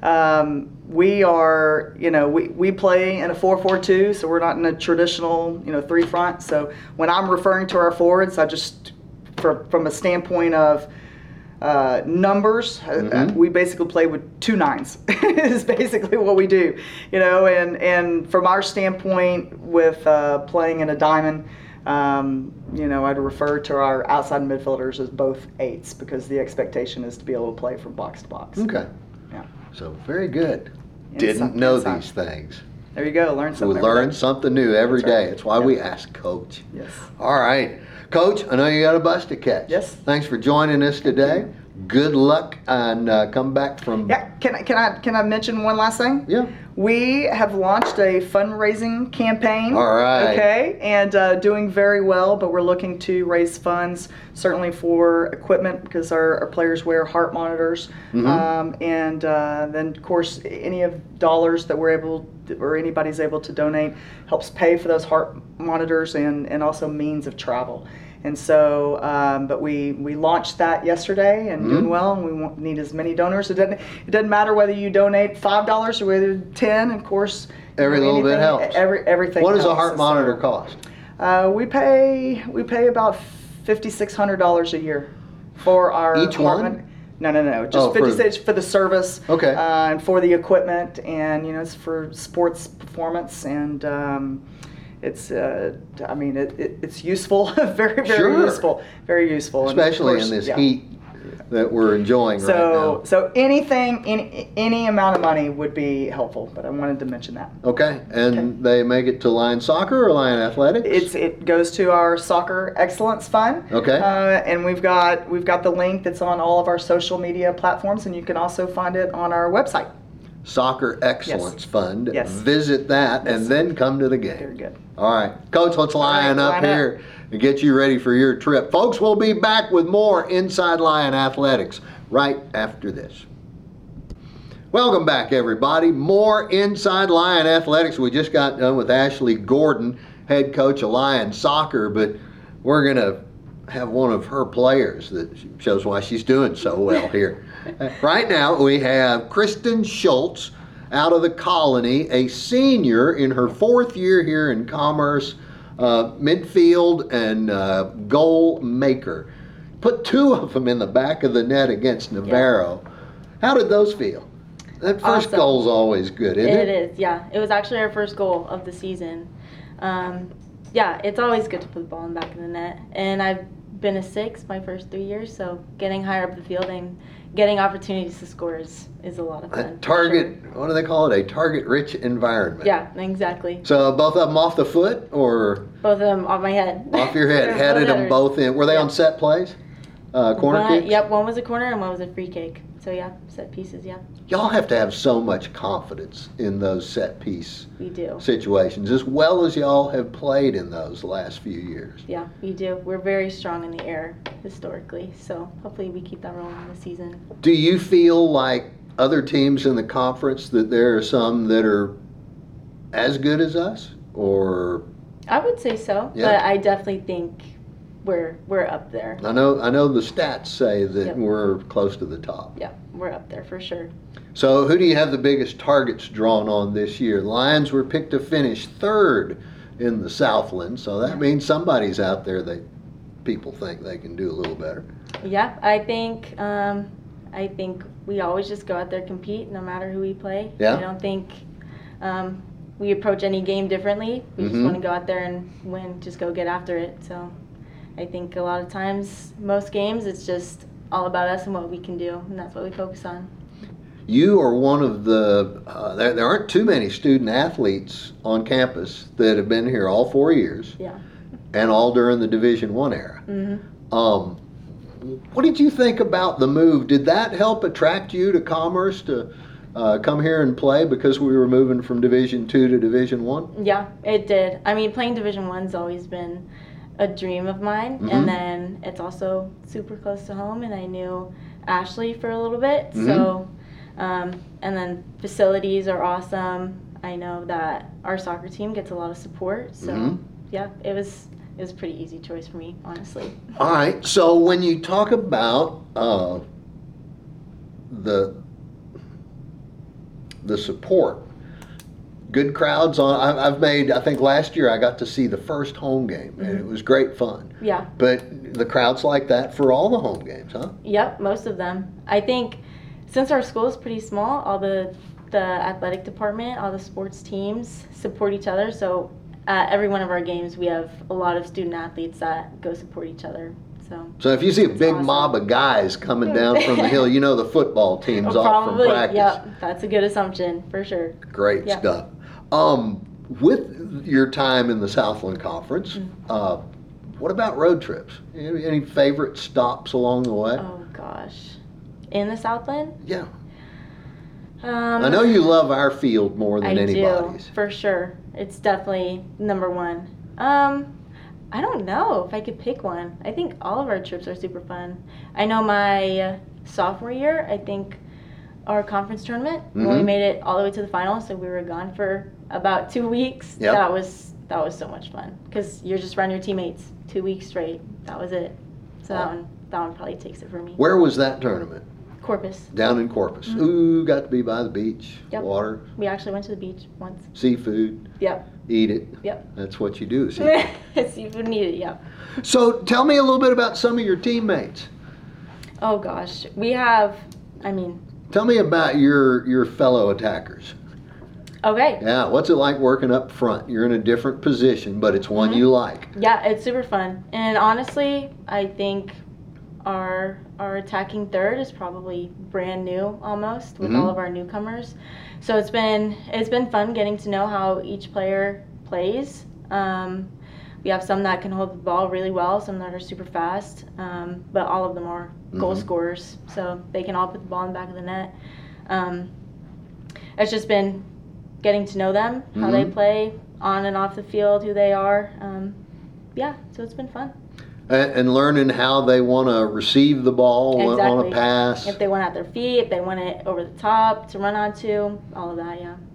[SPEAKER 4] we are, we play in a 4-4-2, so we're not in a traditional, 3 front. So when I'm referring to our forwards, I just, from a standpoint of numbers, we basically play with 2 9s. Is basically what we do, and from our standpoint with playing in a diamond. I'd refer to our outside midfielders as both 8s because the expectation is to be able to play from box to box.
[SPEAKER 1] Okay.
[SPEAKER 4] Yeah.
[SPEAKER 1] So very good.
[SPEAKER 4] Inside-
[SPEAKER 1] Didn't know
[SPEAKER 4] inside.
[SPEAKER 1] these things.
[SPEAKER 4] There you go. Learn
[SPEAKER 1] So we
[SPEAKER 4] something. every
[SPEAKER 1] learn
[SPEAKER 4] day.
[SPEAKER 1] something new every
[SPEAKER 4] That's right.
[SPEAKER 1] day. It's why we ask Coach.
[SPEAKER 4] Yes.
[SPEAKER 1] All right. Coach, I know you got a bus to catch.
[SPEAKER 4] Yes.
[SPEAKER 1] Thanks for joining us today. Good luck and come back from.
[SPEAKER 4] Yeah. Can I mention one last thing?
[SPEAKER 1] Yeah.
[SPEAKER 4] We have launched a fundraising campaign.
[SPEAKER 1] All right.
[SPEAKER 4] Okay, and doing very well, but we're looking to raise funds certainly for equipment because our players wear heart monitors. And then, of course, any of dollars that we're able to, or anybody's able to donate helps pay for those heart monitors and also means of travel. And so, but we launched that yesterday and doing well, and we need as many donors. It doesn't matter whether you donate $5 or whether 10. Of course,
[SPEAKER 1] Every little bit helps.
[SPEAKER 4] Everything.
[SPEAKER 1] What does a
[SPEAKER 4] helps.
[SPEAKER 1] heart
[SPEAKER 4] And
[SPEAKER 1] monitor
[SPEAKER 4] so,
[SPEAKER 1] cost?
[SPEAKER 4] we pay about $5,600 a year for our
[SPEAKER 1] Each one?
[SPEAKER 4] apartment. No. Just
[SPEAKER 1] Oh, for-
[SPEAKER 4] 56 for the service.
[SPEAKER 1] Okay.
[SPEAKER 4] And for the equipment, and it's for sports performance, and it's it's useful, very
[SPEAKER 1] Sure.
[SPEAKER 4] useful, very useful. And of
[SPEAKER 1] Especially
[SPEAKER 4] course,
[SPEAKER 1] in this
[SPEAKER 4] yeah.
[SPEAKER 1] heat that we're enjoying right now.
[SPEAKER 4] So anything, any amount of money would be helpful. But I wanted to mention that.
[SPEAKER 1] Okay. And they make it to Lion Soccer or Lion Athletics?
[SPEAKER 4] It goes to our Soccer Excellence Fund.
[SPEAKER 1] Okay.
[SPEAKER 4] And we've got the link that's on all of our social media platforms, and you can also find it on our website.
[SPEAKER 1] Soccer Excellence Fund.
[SPEAKER 4] Yes.
[SPEAKER 1] Visit that and then come to the game.
[SPEAKER 4] Very good.
[SPEAKER 1] All right. Coach, let's line up
[SPEAKER 4] line
[SPEAKER 1] here and get you ready for your trip. Folks, we'll be back with more Inside Lion Athletics right after this. Welcome back, everybody. More Inside Lion Athletics. We just got done with Ashley Gordon, head coach of Lion Soccer, but we're going to have one of her players that shows why she's doing so well here. Right now, we have Kristen Schultz out of the Colony, a senior in her 4th year here in Commerce, midfield and goal maker. Put 2 of them in the back of the net against Navarro. How did those feel? That first
[SPEAKER 5] Awesome.
[SPEAKER 1] goal's always good, isn't it?
[SPEAKER 5] It is, yeah. It was actually our first goal of the season. Yeah, it's always good to put the ball in the back of the net. And I've been a 6 my first 3 years, so getting higher up the field and getting opportunities to score is a lot of fun.
[SPEAKER 1] A
[SPEAKER 5] for
[SPEAKER 1] target,
[SPEAKER 5] sure.
[SPEAKER 1] what do they call it? A target-rich environment.
[SPEAKER 5] Yeah, exactly.
[SPEAKER 1] So both of them off the foot or
[SPEAKER 5] Both of them off my head.
[SPEAKER 1] off your head?
[SPEAKER 5] They're
[SPEAKER 1] Headed them
[SPEAKER 5] headers.
[SPEAKER 1] both in. Were they
[SPEAKER 5] Yeah.
[SPEAKER 1] on set plays? Corner
[SPEAKER 5] One-
[SPEAKER 1] kicks?
[SPEAKER 5] Yep, one was a corner and one was a free kick. So yeah, set pieces, yeah,
[SPEAKER 1] Y'all have to have so much confidence in those set piece
[SPEAKER 5] we do.
[SPEAKER 1] situations, as well as y'all have played in those last few years.
[SPEAKER 5] Yeah, we do. We're very strong in the air historically, so hopefully we keep that rolling this season.
[SPEAKER 1] Do you feel like other teams in the conference that there are some that are as good as us, or
[SPEAKER 5] I would say so,
[SPEAKER 1] Yeah.
[SPEAKER 5] but I definitely think we're up there.
[SPEAKER 1] I know the stats say that
[SPEAKER 5] Yep.
[SPEAKER 1] we're close to the top.
[SPEAKER 5] Yeah, we're up there for sure.
[SPEAKER 1] So who do you have the biggest targets drawn on this year? The Lions were picked to finish 3rd in the Southland, so that means somebody's out there that people think they can do a little better.
[SPEAKER 5] Yeah, I think I think we always just go out there, compete, no matter who we play.
[SPEAKER 1] Yeah.
[SPEAKER 5] I don't think we approach any game differently. We just want to go out there and win, just go get after it. So I think a lot of times, most games, it's just all about us and what we can do, and that's what we focus on.
[SPEAKER 1] You are one of the, there aren't too many student athletes on campus that have been here all 4 years
[SPEAKER 5] Yeah.
[SPEAKER 1] and all during the Division I era. What did you think about the move? Did that help attract you to Commerce to come here and play because we were moving from Division II to Division I?
[SPEAKER 5] Yeah, it did. I mean, playing Division I's always been a dream of mine, and then it's also super close to home, and I knew Ashley for a little bit, so, and then facilities are awesome. I know that our soccer team gets a lot of support, so yeah, it was a pretty easy choice for me, honestly.
[SPEAKER 1] All right, so when you talk about the support, good crowds on. I think last year I got to see the first home game, and it was great fun.
[SPEAKER 5] Yeah.
[SPEAKER 1] But the crowds like that for all the home games, huh?
[SPEAKER 5] Yep, most of them. I think since our school is pretty small, all the athletic department, all the sports teams support each other. So at every one of our games, we have a lot of student athletes that go support each other.
[SPEAKER 1] So if you see a big
[SPEAKER 5] awesome.
[SPEAKER 1] mob of guys coming down from the hill, you know the football team's off from practice.
[SPEAKER 5] Yep, that's a good assumption for sure.
[SPEAKER 1] Great
[SPEAKER 5] Yep.
[SPEAKER 1] stuff. With your time in the Southland Conference, what about road trips? Any favorite stops along the way?
[SPEAKER 5] Oh gosh, in the Southland?
[SPEAKER 1] Yeah. I know you love our field more than
[SPEAKER 5] I
[SPEAKER 1] anybody's.
[SPEAKER 5] do, for sure. It's definitely number one. I don't know if I could pick one. I think all of our trips are super fun. I know my sophomore year, I think our conference tournament, when we made it all the way to the final, so we were gone for about 2 weeks.
[SPEAKER 1] Yep.
[SPEAKER 5] That was so much fun because you're just around your teammates 2 weeks straight. That was it. So that one probably takes it for me.
[SPEAKER 1] Where was that tournament?
[SPEAKER 5] Corpus.
[SPEAKER 1] Down in Corpus. Ooh, got to be by the beach,
[SPEAKER 5] Yep.
[SPEAKER 1] water,
[SPEAKER 5] We actually went to the beach once.
[SPEAKER 1] seafood,
[SPEAKER 5] Yep.
[SPEAKER 1] eat it.
[SPEAKER 5] Yep.
[SPEAKER 1] That's what you do. See?
[SPEAKER 5] Seafood needed. Yeah.
[SPEAKER 1] So tell me a little bit about some of your teammates.
[SPEAKER 5] Oh gosh, we have. I mean.
[SPEAKER 1] Tell me about your fellow attackers.
[SPEAKER 5] Okay.
[SPEAKER 1] Yeah, what's it like working up front? You're in a different position, but it's one you like.
[SPEAKER 5] Yeah, it's super fun. And honestly, I think our attacking third is probably brand new almost with all of our newcomers. So it's been fun getting to know how each player plays. We have some that can hold the ball really well, some that are super fast, but all of them are goal scorers, so they can all put the ball in the back of the net. It's just been getting to know them, how they play on and off the field, who they are. Yeah, so it's been fun.
[SPEAKER 1] And learning how they want to receive the ball on
[SPEAKER 5] Exactly.
[SPEAKER 1] a pass.
[SPEAKER 5] If they want it at their feet, if they want it over the top to run onto, all of that, yeah.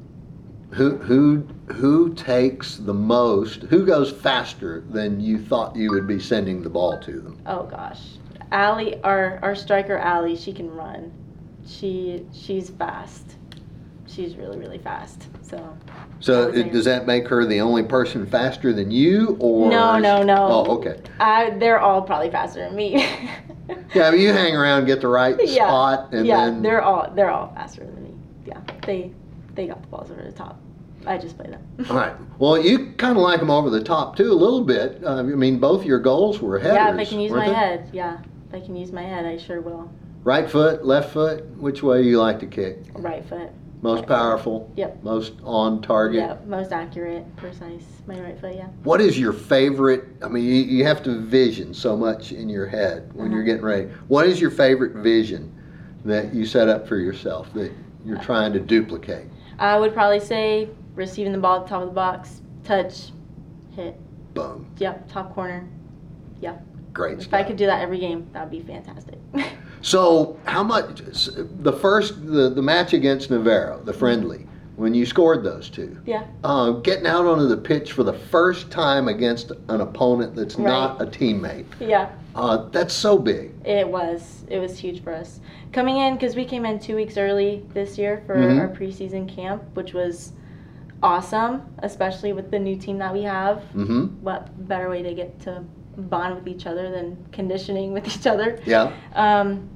[SPEAKER 1] Who takes the most? Who goes faster than you thought you would be sending the ball to them?
[SPEAKER 5] Oh gosh, Allie, our striker Allie, she can run. She's fast. She's really fast.
[SPEAKER 1] So does that make her the only person faster than you, or?
[SPEAKER 5] No.
[SPEAKER 1] Oh, okay.
[SPEAKER 5] They're all probably faster than me.
[SPEAKER 1] Yeah, I mean, you hang around, get the right spot, and then.
[SPEAKER 5] they're all faster than me. Yeah, they got the balls over the top. I just play them.
[SPEAKER 1] All right. Well, you kind of like them over the top too, a little bit. I mean, both your goals were headers.
[SPEAKER 5] Yeah, if I can use
[SPEAKER 1] weren't
[SPEAKER 5] my
[SPEAKER 1] they?
[SPEAKER 5] head. Yeah, if I can use my head, I sure will.
[SPEAKER 1] Right foot, left foot. Which way do you like to kick?
[SPEAKER 5] Right foot.
[SPEAKER 1] Most
[SPEAKER 5] Right foot.
[SPEAKER 1] powerful.
[SPEAKER 5] Yep.
[SPEAKER 1] Most on target.
[SPEAKER 5] Yeah, most accurate, precise. My right foot. Yeah.
[SPEAKER 1] What is your favorite? I mean, you have to vision so much in your head when you're getting ready. What is your favorite vision that you set up for yourself that you're trying to duplicate?
[SPEAKER 5] I would probably say receiving the ball at the top of the box, touch, hit.
[SPEAKER 1] Boom.
[SPEAKER 5] Yep, top corner. Yeah.
[SPEAKER 1] Great
[SPEAKER 5] If
[SPEAKER 1] stuff.
[SPEAKER 5] I could do that every game, that would be fantastic.
[SPEAKER 1] So, how much? The match against Navarro, the friendly, when you scored those two.
[SPEAKER 5] Yeah.
[SPEAKER 1] Getting out onto the pitch for the first time against an opponent that's not a teammate.
[SPEAKER 5] Yeah.
[SPEAKER 1] That's so big.
[SPEAKER 5] It was huge for us. Coming in, because we came in 2 weeks early this year for our preseason camp, which was awesome, especially with the new team that we have. What better way to get to bond with each other than conditioning with each other?
[SPEAKER 1] Yeah.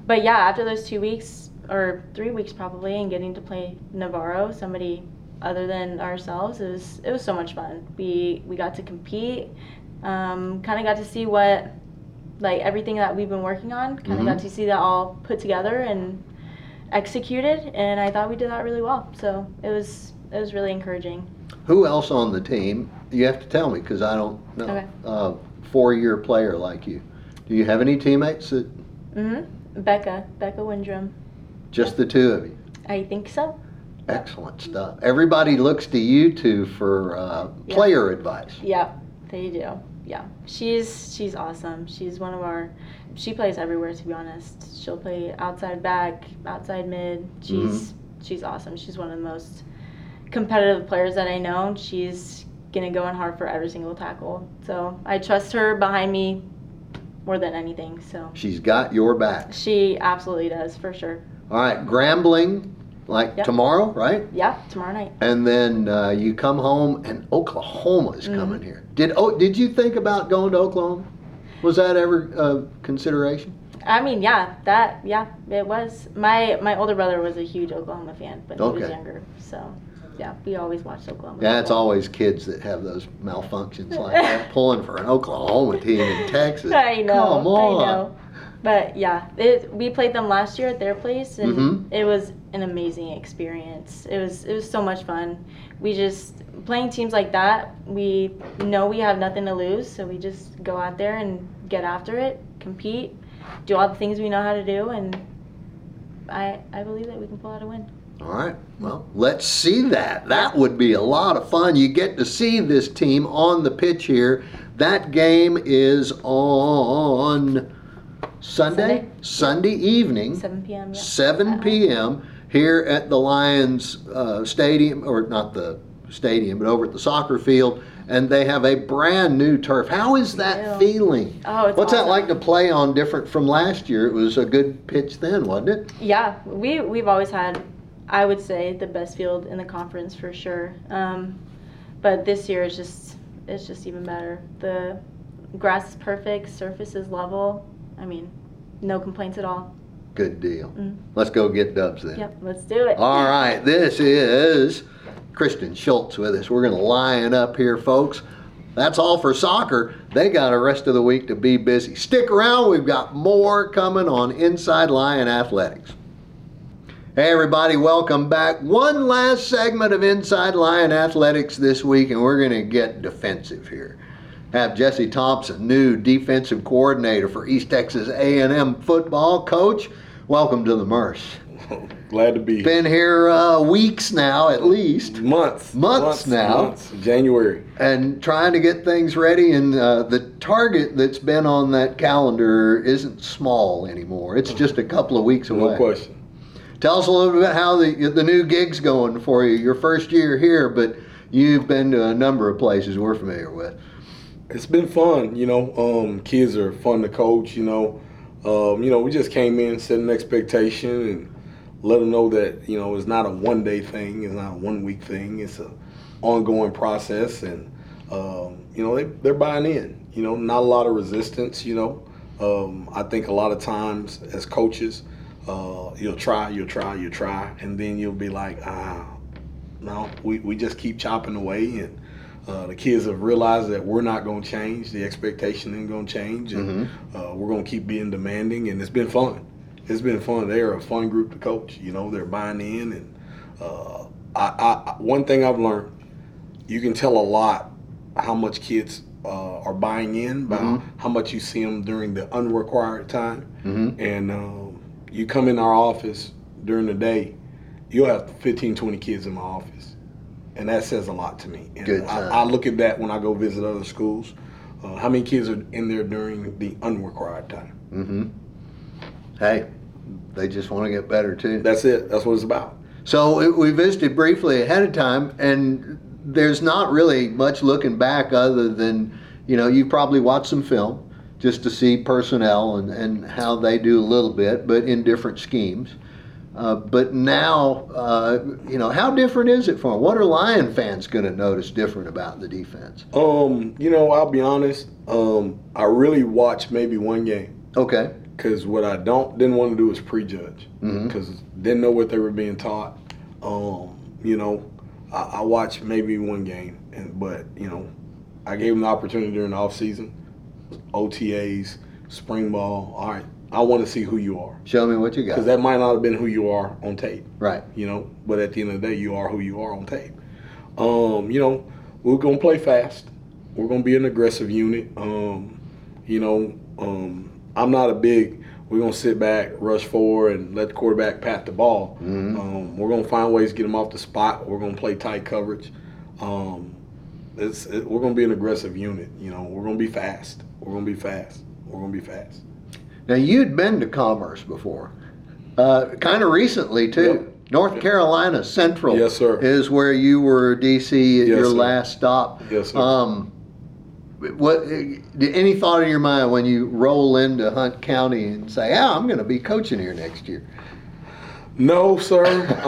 [SPEAKER 5] But yeah, after those 2 weeks or 3 weeks probably, and getting to play Navarro, somebody other than ourselves, it was so much fun. We got to compete, kind of got to see what, like, everything that we've been working on, kind of got to see that all put together and executed, and I thought we did that really well. So it was really encouraging.
[SPEAKER 1] Who else on the team? You have to tell me because I don't know.
[SPEAKER 5] Okay.
[SPEAKER 1] 4-year player like you. Do you have any teammates that?
[SPEAKER 5] Becca Windrum.
[SPEAKER 1] Just the two of you.
[SPEAKER 5] I think so.
[SPEAKER 1] Excellent stuff. Everybody looks to you two for player advice.
[SPEAKER 5] Yeah, they do. Yeah, she's awesome. She's one of she plays everywhere, to be honest. She'll play outside back, outside mid. She's awesome. She's one of the most competitive players that I know. She's gonna go in hard for every single tackle. So I trust her behind me more than anything. So
[SPEAKER 1] She's got your back.
[SPEAKER 5] she absolutely does, for sure.
[SPEAKER 1] All right, Grambling, like
[SPEAKER 5] Yep.
[SPEAKER 1] tomorrow, right?
[SPEAKER 5] Yeah, tomorrow night.
[SPEAKER 1] And then you come home, and Oklahoma is coming here. Did you think about going to Oklahoma? Was that ever a consideration?
[SPEAKER 5] I mean, it was. My older brother was a huge Oklahoma fan, but he was
[SPEAKER 1] Okay.
[SPEAKER 5] younger. So, yeah, we always watched Oklahoma.
[SPEAKER 1] Yeah, it's
[SPEAKER 5] football.
[SPEAKER 1] always kids that have those malfunctions like that, pulling for an Oklahoma team in Texas.
[SPEAKER 5] I know.
[SPEAKER 1] Come on.
[SPEAKER 5] I know. But yeah, we played them last year at their place, and it was an amazing experience. It was so much fun. We just playing teams like that. We know we have nothing to lose, so we just go out there and get after it, compete, do all the things we know how to do, and I believe that we can pull out a win.
[SPEAKER 1] All right. Well, let's see that. That would be a lot of fun. You get to see this team on the pitch here. That game is on Sunday evening,
[SPEAKER 5] 7 p.m. Yeah.
[SPEAKER 1] 7 p.m. here at the Lions stadium, or not the stadium, but over at the soccer field, and they have a brand new turf. How is that
[SPEAKER 5] Yeah.
[SPEAKER 1] feeling?
[SPEAKER 5] Oh, it's
[SPEAKER 1] What's that
[SPEAKER 5] awesome.
[SPEAKER 1] like to play on different from last year? It was a good pitch then, wasn't it?
[SPEAKER 5] Yeah, we've always had, I would say, the best field in the conference for sure. But this year it's just even better. The grass is perfect, surface is level. I mean, no complaints at all.
[SPEAKER 1] Good deal. Let's go get Dubs then.
[SPEAKER 5] Yep, let's do it.
[SPEAKER 1] All right, this is Kristen Schultz with us. We're going to line up here, folks. That's all for soccer. They got the rest of the week to be busy. Stick around. We've got more coming on Inside Lion Athletics. Hey, everybody. Welcome back. One last segment of Inside Lion Athletics this week, and we're going to get defensive here. Have Jesse Thompson, new defensive coordinator for East Texas A&M football. Coach, welcome to the MERS.
[SPEAKER 6] Glad to be here.
[SPEAKER 1] Been here weeks now, at least.
[SPEAKER 6] Months
[SPEAKER 1] now.
[SPEAKER 6] Months. January.
[SPEAKER 1] And trying to get things ready, and the target that's been on that calendar isn't small anymore. It's just a couple of weeks away.
[SPEAKER 6] No question.
[SPEAKER 1] Tell us a little bit about how the new gig's going for you. Your first year here, but you've been to a number of places we're familiar with.
[SPEAKER 6] It's been fun, kids are fun to coach, we just came in, set an expectation, and let them know that, it's not a one-day thing, it's not a one-week thing, it's an ongoing process, and, they're buying in, not a lot of resistance, I think a lot of times as coaches, you'll try, and then you'll be like, no, we just keep chopping away, and the kids have realized that we're not going to change. The expectation isn't going to change, and we're going to keep being demanding. And it's been fun. It's been fun. They're a fun group to coach. They're buying in. And one thing I've learned, you can tell a lot how much kids are buying in by how much you see them during the unrequired time. And you come in our office during the day, you'll have 15, 20 kids in my office. And that says a lot to me. And
[SPEAKER 1] Good
[SPEAKER 6] I look at that when I go visit other schools. How many kids are in there during the unrequired time?
[SPEAKER 1] Hey, they just want to get better too.
[SPEAKER 6] That's it. That's what it's about.
[SPEAKER 1] So we visited briefly ahead of time, and there's not really much looking back other than, you've probably watched some film just to see personnel and how they do a little bit, but in different schemes. But now, how different is it for them? What are Lion fans going to notice different about the defense?
[SPEAKER 6] I'll be honest. I really watched maybe one game.
[SPEAKER 1] Okay.
[SPEAKER 6] because what I didn't want to do is prejudge, because didn't know what they were being taught. You know, I watched maybe one game, but you know, I gave them the opportunity during the off season, OTAs, spring ball. All right, I want to see who you are,
[SPEAKER 1] Show me what you got.
[SPEAKER 6] because that might not have been who you are on tape.
[SPEAKER 1] Right.
[SPEAKER 6] You know, but at the end of the day, you are who you are on tape. You know, we're gonna play fast. We're gonna be an aggressive unit. You know, I'm not a big. We're gonna sit back, rush forward, and let the quarterback pat the ball. We're gonna find ways to get them off the spot. We're gonna play tight coverage. We're gonna be an aggressive unit. You know, we're gonna be fast. We're gonna be fast. We're gonna be fast.
[SPEAKER 1] Now, you'd been to Commerce before, kind of recently, too.
[SPEAKER 6] Yep.
[SPEAKER 1] North Carolina Central
[SPEAKER 6] Yes, sir.
[SPEAKER 1] is where you were DC at
[SPEAKER 6] Yes,
[SPEAKER 1] your
[SPEAKER 6] sir.
[SPEAKER 1] last stop.
[SPEAKER 6] Yes, sir.
[SPEAKER 1] Any thought in your mind when you roll into Hunt County and say, I'm going to be coaching here next year?
[SPEAKER 6] No, sir.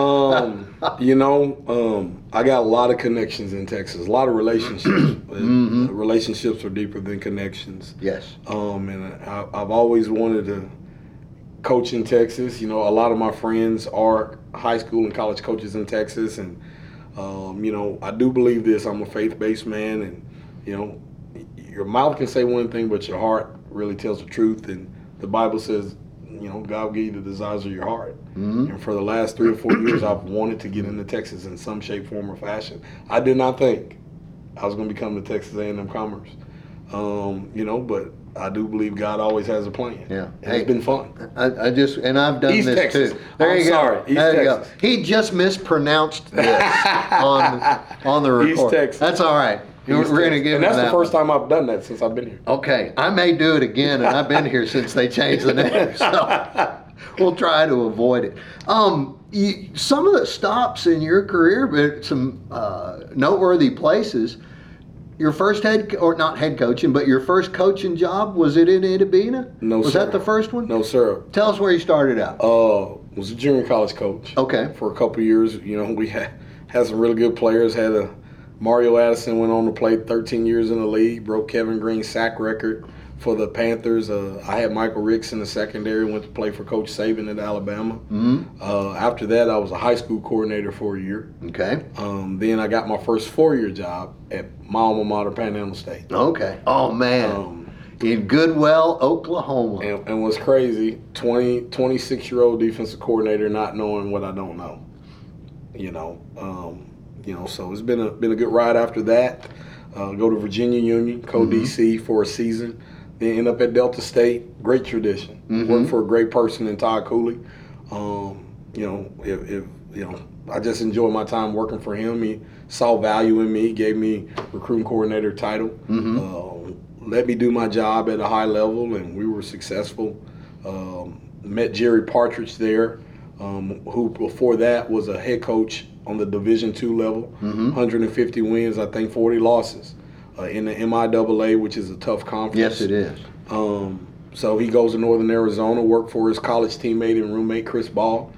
[SPEAKER 6] You know, I got a lot of connections in Texas, a lot of relationships. Relationships are deeper than connections.
[SPEAKER 1] Yes.
[SPEAKER 6] And I've always wanted to coach in Texas. You know, a lot of my friends are high school and college coaches in Texas. And, you know, I do believe this. I'm a faith-based man. And, you know, your mouth can say one thing, but your heart really tells the truth. And the Bible says, you know, God will give you the desires of your heart. And for the last 3 or 4 years, I've wanted to get into Texas in some shape, form, or fashion. I did not think I was going to become the Texas A&M Commerce. You know, but I do believe God always has a plan.
[SPEAKER 1] Yeah.
[SPEAKER 6] And it's been fun.
[SPEAKER 1] And I've done
[SPEAKER 6] East
[SPEAKER 1] this
[SPEAKER 6] Texas.
[SPEAKER 1] too. There
[SPEAKER 6] I'm
[SPEAKER 1] you
[SPEAKER 6] sorry,
[SPEAKER 1] go.
[SPEAKER 6] East
[SPEAKER 1] There you
[SPEAKER 6] Texas.
[SPEAKER 1] go. He just mispronounced this on the record.
[SPEAKER 6] East Texas.
[SPEAKER 1] That's all right. We're going to give
[SPEAKER 6] And
[SPEAKER 1] him
[SPEAKER 6] that's the
[SPEAKER 1] that
[SPEAKER 6] first
[SPEAKER 1] one.
[SPEAKER 6] time I've done that since I've been here.
[SPEAKER 1] Okay, I may do it again, and I've been here since they changed the name, so we'll try to avoid it. Some of the stops in your career, but some noteworthy places. Your first not head coaching, but your first coaching job, was it in Itta Bena?
[SPEAKER 6] No,
[SPEAKER 1] Was
[SPEAKER 6] sir.
[SPEAKER 1] that the first one?
[SPEAKER 6] No, sir.
[SPEAKER 1] Tell us where you started out.
[SPEAKER 6] Was a junior college coach.
[SPEAKER 1] Okay.
[SPEAKER 6] For a couple of years, you know, we had some really good players. Mario Addison went on to play 13 years in the league, broke Kevin Green's sack record for the Panthers. I had Michael Ricks in the secondary, went to play for Coach Saban at Alabama. After that, I was a high school coordinator for a year.
[SPEAKER 1] Okay.
[SPEAKER 6] Then I got my first 4-year job at my alma mater, Panhandle State.
[SPEAKER 1] Okay. Oh, man. In Goodwell, Oklahoma.
[SPEAKER 6] And what's crazy, 26-year-old defensive coordinator not knowing what I don't know. You know, so it's been a good ride after that. Go to Virginia Union, co-DC for a season, then end up at Delta State. Great tradition. Worked for a great person in Todd Cooley. You know, if you know, I just enjoyed my time working for him. He saw value in me, gave me recruiting coordinator title, let me do my job at a high level, and we were successful. Met Jerry Partridge there, who before that was a head coach on the Division II level, 150 wins, I think 40 losses in the MIAA, which is a tough conference.
[SPEAKER 1] Yes, it is.
[SPEAKER 6] So he goes to Northern Arizona, worked for his college teammate and roommate, Chris Ball.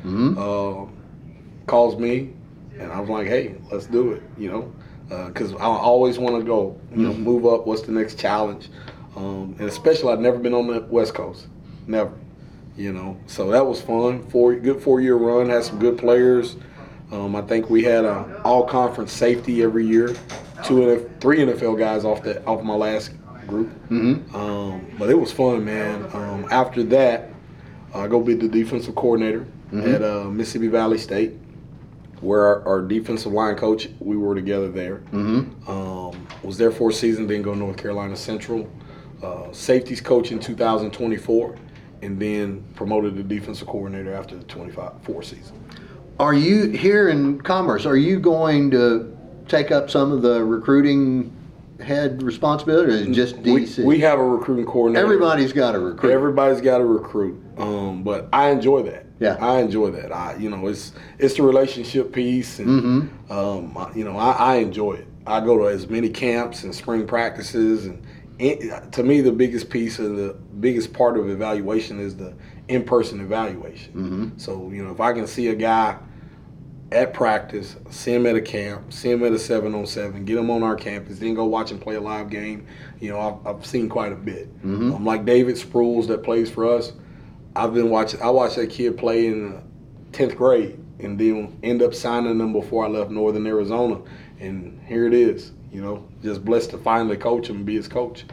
[SPEAKER 6] Calls me, and I was like, hey, let's do it, you know, because I always want to go, you know, move up, what's the next challenge. And especially I'd never been on the West Coast, never, you know. So that was fun, good 4-year run, had some good players. I think we had an all-conference safety every year, 3 NFL guys off my last group. But it was fun, man. After that, I go be the defensive coordinator at Mississippi Valley State, where our defensive line coach, we were together there. Was there for a season, then go North Carolina Central. Safeties coach in 2024, and then promoted to defensive coordinator after the 25-4 season.
[SPEAKER 1] Are you here in Commerce? Are you going to take up some of the recruiting head responsibility, or is it just DC?
[SPEAKER 6] We have a recruiting coordinator.
[SPEAKER 1] Everybody's got to recruit.
[SPEAKER 6] Everybody's got to recruit. But I enjoy that.
[SPEAKER 1] Yeah.
[SPEAKER 6] I enjoy that. You know, it's the relationship piece, and you know, I enjoy it. I go to as many camps and spring practices, and to me, the biggest piece of the biggest part of evaluation is the in-person evaluation. So, you know, if I can see a guy at practice, see him at a camp, see him at a 7-on-7, get him on our campus, then go watch him play a live game, you know, I've seen quite a bit. Like David Sproles that plays for us, I watched that kid play in 10th grade and then end up signing them before I left Northern Arizona. And here it is, just blessed to finally coach him and be his coach,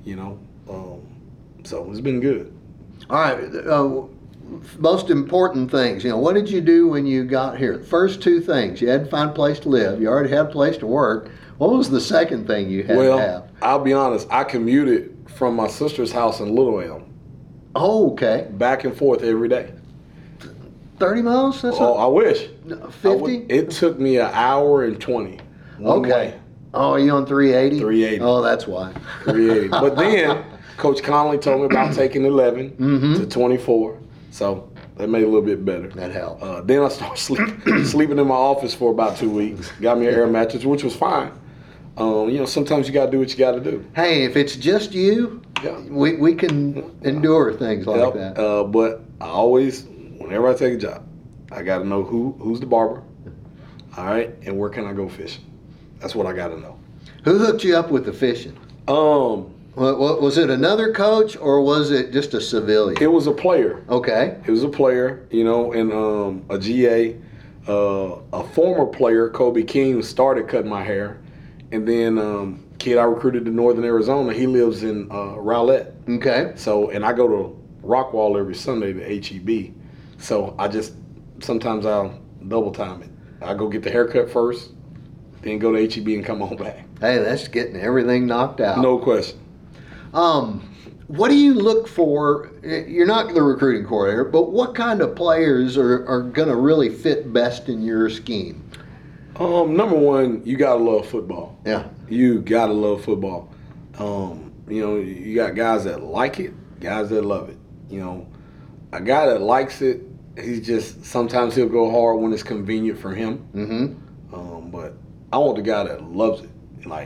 [SPEAKER 6] so it's been good.
[SPEAKER 1] All right. Most important things. What did you do when you got here? The first two things. You had to find a place to live. You already had a place to work. What was the second thing you had to have?
[SPEAKER 6] I'll be honest. I commuted from my sister's house in Little Elm.
[SPEAKER 1] Oh, okay.
[SPEAKER 6] Back and forth every day.
[SPEAKER 1] 30 miles? That's
[SPEAKER 6] I wish.
[SPEAKER 1] 50?
[SPEAKER 6] It took me an hour and 20. One
[SPEAKER 1] Okay.
[SPEAKER 6] way.
[SPEAKER 1] Oh, are you on 380?
[SPEAKER 6] 380.
[SPEAKER 1] Oh, that's why.
[SPEAKER 6] 380. But then Coach Conley told me about taking 11
[SPEAKER 1] Mm-hmm.
[SPEAKER 6] to 24. So that made it a little bit better.
[SPEAKER 1] That helped.
[SPEAKER 6] Then I started sleeping in my office for about 2 weeks. Got me an air mattress, which was fine. Sometimes you got to do what you got to do.
[SPEAKER 1] Hey, if it's just you,
[SPEAKER 6] Yeah.
[SPEAKER 1] we can endure things like
[SPEAKER 6] Yep.
[SPEAKER 1] that.
[SPEAKER 6] But I always, whenever I take a job, I got to know who's the barber, all right, and where can I go fishing. That's what I got to know.
[SPEAKER 1] Who hooked you up with the fishing? What, was it another coach or was it just a civilian?
[SPEAKER 6] It was a player.
[SPEAKER 1] Okay.
[SPEAKER 6] It was a player, and a GA, a former player, Kobe King, started cutting my hair, and then kid I recruited to Northern Arizona. He lives in Rowlett.
[SPEAKER 1] Okay.
[SPEAKER 6] So, and I go to Rockwall every Sunday to HEB. So sometimes I'll double time it. I go get the haircut first, then go to HEB and come on back.
[SPEAKER 1] Hey, that's getting everything knocked out.
[SPEAKER 6] No question.
[SPEAKER 1] What do you look for? You're not the recruiting coordinator, but what kind of players are going to really fit best in your scheme?
[SPEAKER 6] Number one, you gotta love football.
[SPEAKER 1] Yeah.
[SPEAKER 6] You gotta love football. You got guys that like it, guys that love it. A guy that likes it, sometimes he'll go hard when it's convenient for him.
[SPEAKER 1] Mm-hmm.
[SPEAKER 6] But I want the guy that loves it. Like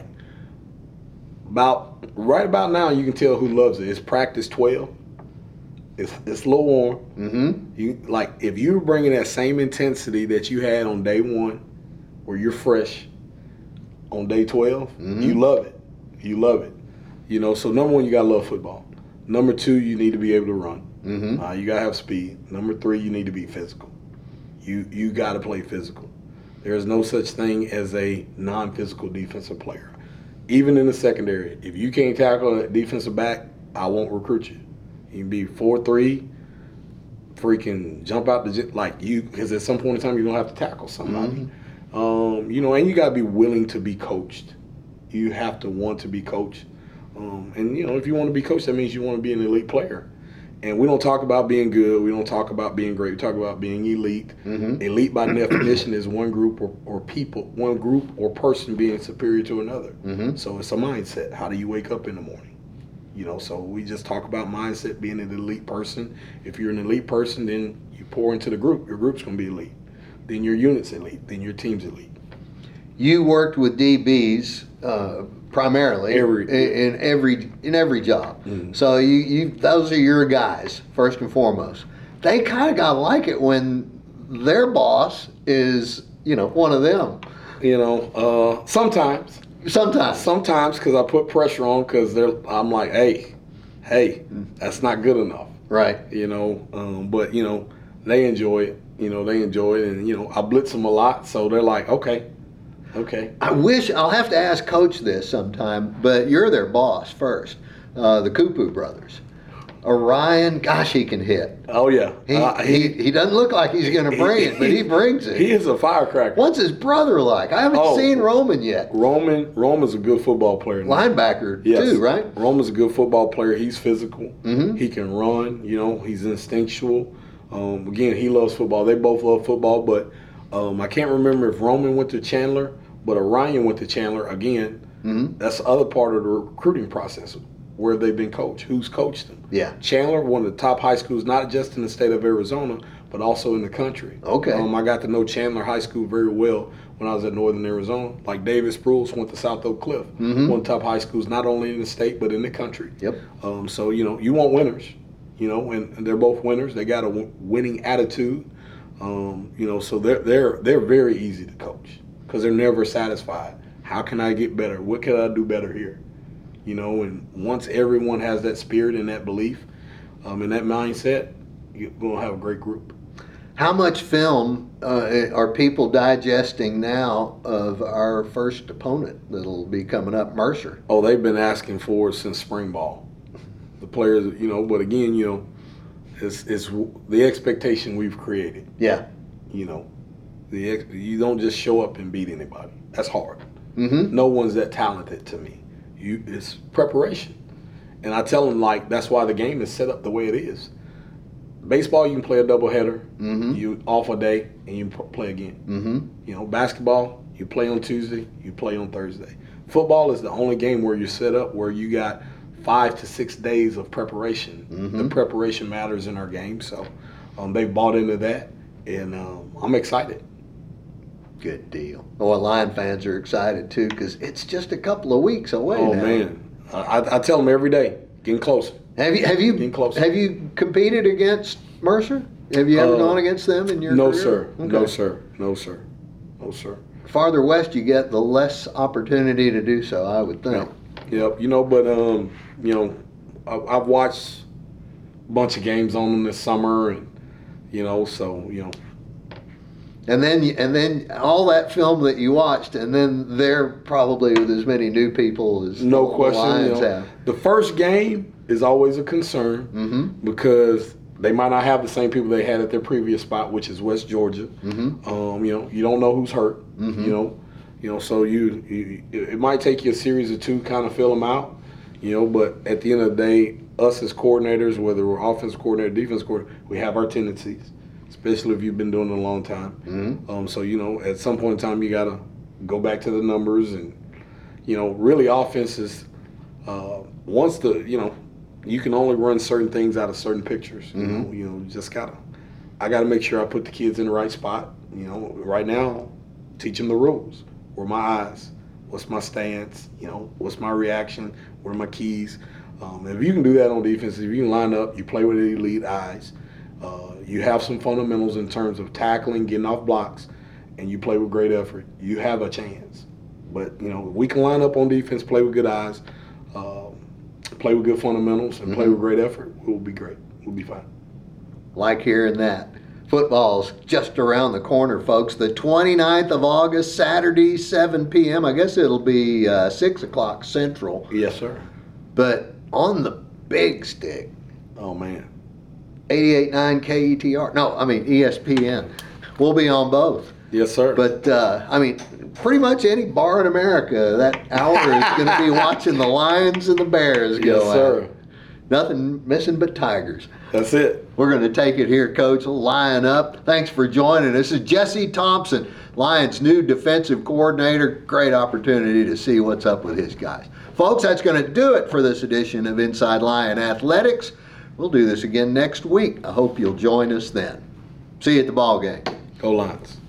[SPEAKER 6] right about now, you can tell who loves it. It's practice 12. It's a little warm.
[SPEAKER 1] Mm-hmm.
[SPEAKER 6] If you're bringing that same intensity that you had on day 1, where you're fresh, on day 12,
[SPEAKER 1] Mm-hmm.
[SPEAKER 6] you love it. You love it. So number one, you gotta love football. Number 2, you need to be able to run.
[SPEAKER 1] Mm-hmm.
[SPEAKER 6] You gotta have speed. Number 3, you need to be physical. You gotta play physical. There is no such thing as a non-physical defensive player. Even in the secondary, if you can't tackle a defensive back, I won't recruit you. You can be 4'3", freaking jump out because at some point in time you're gonna have to tackle somebody. And you gotta be willing to be coached. You have to want to be coached. If you want to be coached, that means you want to be an elite player. And we don't talk about being good. We don't talk about being great. We talk about being elite.
[SPEAKER 1] Mm-hmm.
[SPEAKER 6] Elite, by definition, is one group or person being superior to another.
[SPEAKER 1] Mm-hmm.
[SPEAKER 6] So it's a mindset. How do you wake up in the morning? So we just talk about mindset, being an elite person. If you're an elite person, then you pour into the group. Your group's going to be elite. Then your unit's elite. Then your team's elite.
[SPEAKER 1] You worked with DBs primarily in every job.
[SPEAKER 6] Mm-hmm.
[SPEAKER 1] So you those are your guys first and foremost. They kind of gotta like it when their boss is one of them.
[SPEAKER 6] Sometimes because I put pressure on because I'm like, hey, that's not good enough.
[SPEAKER 1] Right.
[SPEAKER 6] But they enjoy it. They enjoy it, and I blitz them a lot, so they're like, okay.
[SPEAKER 1] I'll have to ask Coach this sometime, but you're their boss first. The Kupu brothers. Orion, gosh, he can hit.
[SPEAKER 6] Oh yeah.
[SPEAKER 1] He doesn't look like he's going to bring it, but he brings it.
[SPEAKER 6] He is a firecracker.
[SPEAKER 1] What's his brother like? I haven't seen Roman yet.
[SPEAKER 6] Roman's a good football player.
[SPEAKER 1] Linebacker
[SPEAKER 6] Yes.
[SPEAKER 1] too, right?
[SPEAKER 6] Roman's a good football player. He's physical.
[SPEAKER 1] Mm-hmm.
[SPEAKER 6] He can run. He's instinctual. Again, he loves football. They both love football, but I can't remember if Roman went to Chandler, but Orion went to Chandler again.
[SPEAKER 1] Mm-hmm.
[SPEAKER 6] That's the other part of the recruiting process, where they've been coached. Who's coached them?
[SPEAKER 1] Yeah.
[SPEAKER 6] Chandler, one of the top high schools, not just in the state of Arizona, but also in the country.
[SPEAKER 1] Okay.
[SPEAKER 6] I got to know Chandler High School very well when I was at Northern Arizona. Like Davis Spruce went to South Oak Cliff,
[SPEAKER 1] Mm-hmm.
[SPEAKER 6] one of the top high schools, not only in the state, but in the country.
[SPEAKER 1] Yep.
[SPEAKER 6] So, you want winners, and they're both winners. They got a winning attitude. So they're very easy to coach because they're never satisfied. How can I get better? What can I do better here? And once everyone has that spirit and that belief and that mindset, you're gonna have a great group.
[SPEAKER 1] How much film are people digesting now of our first opponent that'll be coming up, Mercer?
[SPEAKER 6] Oh, they've been asking for it since spring ball. The players, but again, it's the expectation we've created.
[SPEAKER 1] Yeah.
[SPEAKER 6] You don't just show up and beat anybody. That's hard.
[SPEAKER 1] Mm-hmm.
[SPEAKER 6] No one's that talented to me. It's preparation. And I tell them, that's why the game is set up the way it is. Baseball, you can play a doubleheader.
[SPEAKER 1] Mm-hmm.
[SPEAKER 6] You off a day, and you play again.
[SPEAKER 1] Mm-hmm.
[SPEAKER 6] Basketball, you play on Tuesday, you play on Thursday. Football is the only game where you're set up where you got 5 to 6 days of preparation.
[SPEAKER 1] Mm-hmm.
[SPEAKER 6] The preparation matters in our game, so they've bought into that, and I'm excited.
[SPEAKER 1] Good deal. Well, Lion fans are excited too because it's just a couple of weeks away
[SPEAKER 6] Oh
[SPEAKER 1] now.
[SPEAKER 6] man, I tell them every day, getting closer.
[SPEAKER 1] Have
[SPEAKER 6] Getting closer.
[SPEAKER 1] you competed against Mercer? Have you ever gone against them in your
[SPEAKER 6] No,
[SPEAKER 1] career?
[SPEAKER 6] sir.
[SPEAKER 1] Okay.
[SPEAKER 6] No, sir. No, sir. No, sir.
[SPEAKER 1] Farther west you get, the less opportunity to do so, I would think.
[SPEAKER 6] Yep. But I've watched a bunch of games on them this summer, and
[SPEAKER 1] And then all that film that you watched, and then they're probably with as many new people as
[SPEAKER 6] no
[SPEAKER 1] the
[SPEAKER 6] question.
[SPEAKER 1] Lions have.
[SPEAKER 6] The first game is always a concern
[SPEAKER 1] Mm-hmm.
[SPEAKER 6] because they might not have the same people they had at their previous spot, which is West Georgia.
[SPEAKER 1] Mm-hmm.
[SPEAKER 6] You don't know who's hurt.
[SPEAKER 1] Mhm.
[SPEAKER 6] So it might take you a series or two kind of fill them out. But at the end of the day, us as coordinators, whether we're offensive coordinator, defense coordinator, we have our tendencies, especially if you've been doing it a long time.
[SPEAKER 1] Mm-hmm.
[SPEAKER 6] So at some point in time, you gotta go back to the numbers, and really offenses. Once you can only run certain things out of certain pictures.
[SPEAKER 1] Mm-hmm.
[SPEAKER 6] You just I gotta make sure I put the kids in the right spot. Right now, teach them the rules. Where are my eyes? What's my stance? What's my reaction? What are my keys? If you can do that on defense, if you can line up, you play with elite eyes. You have some fundamentals in terms of tackling, getting off blocks, and you play with great effort, you have a chance. But, if we can line up on defense, play with good eyes, play with good fundamentals, and play with great effort, we'll be great. We'll be fine.
[SPEAKER 1] Like hearing that. Football's just around the corner, folks. The 29th of August, Saturday, 7 p.m. I guess it'll be 6 o'clock Central.
[SPEAKER 6] Yes, sir.
[SPEAKER 1] But on the big stick,
[SPEAKER 6] Oh, man.
[SPEAKER 1] 88.9 KETR. No, I mean ESPN. We'll be on both.
[SPEAKER 6] Yes, sir.
[SPEAKER 1] But, pretty much any bar in America, that hour is going to be watching the Lions and the Bears go
[SPEAKER 6] yes, sir.
[SPEAKER 1] out. Nothing missing but Tigers.
[SPEAKER 6] That's it.
[SPEAKER 1] We're going to take it here, Coach. We'll line up. Thanks for joining us. This is Jesse Thompson, Lions' new defensive coordinator. Great opportunity to see what's up with his guys. Folks, that's going to do it for this edition of Inside Lion Athletics. We'll do this again next week. I hope you'll join us then. See you at the ball game.
[SPEAKER 6] Go Lions.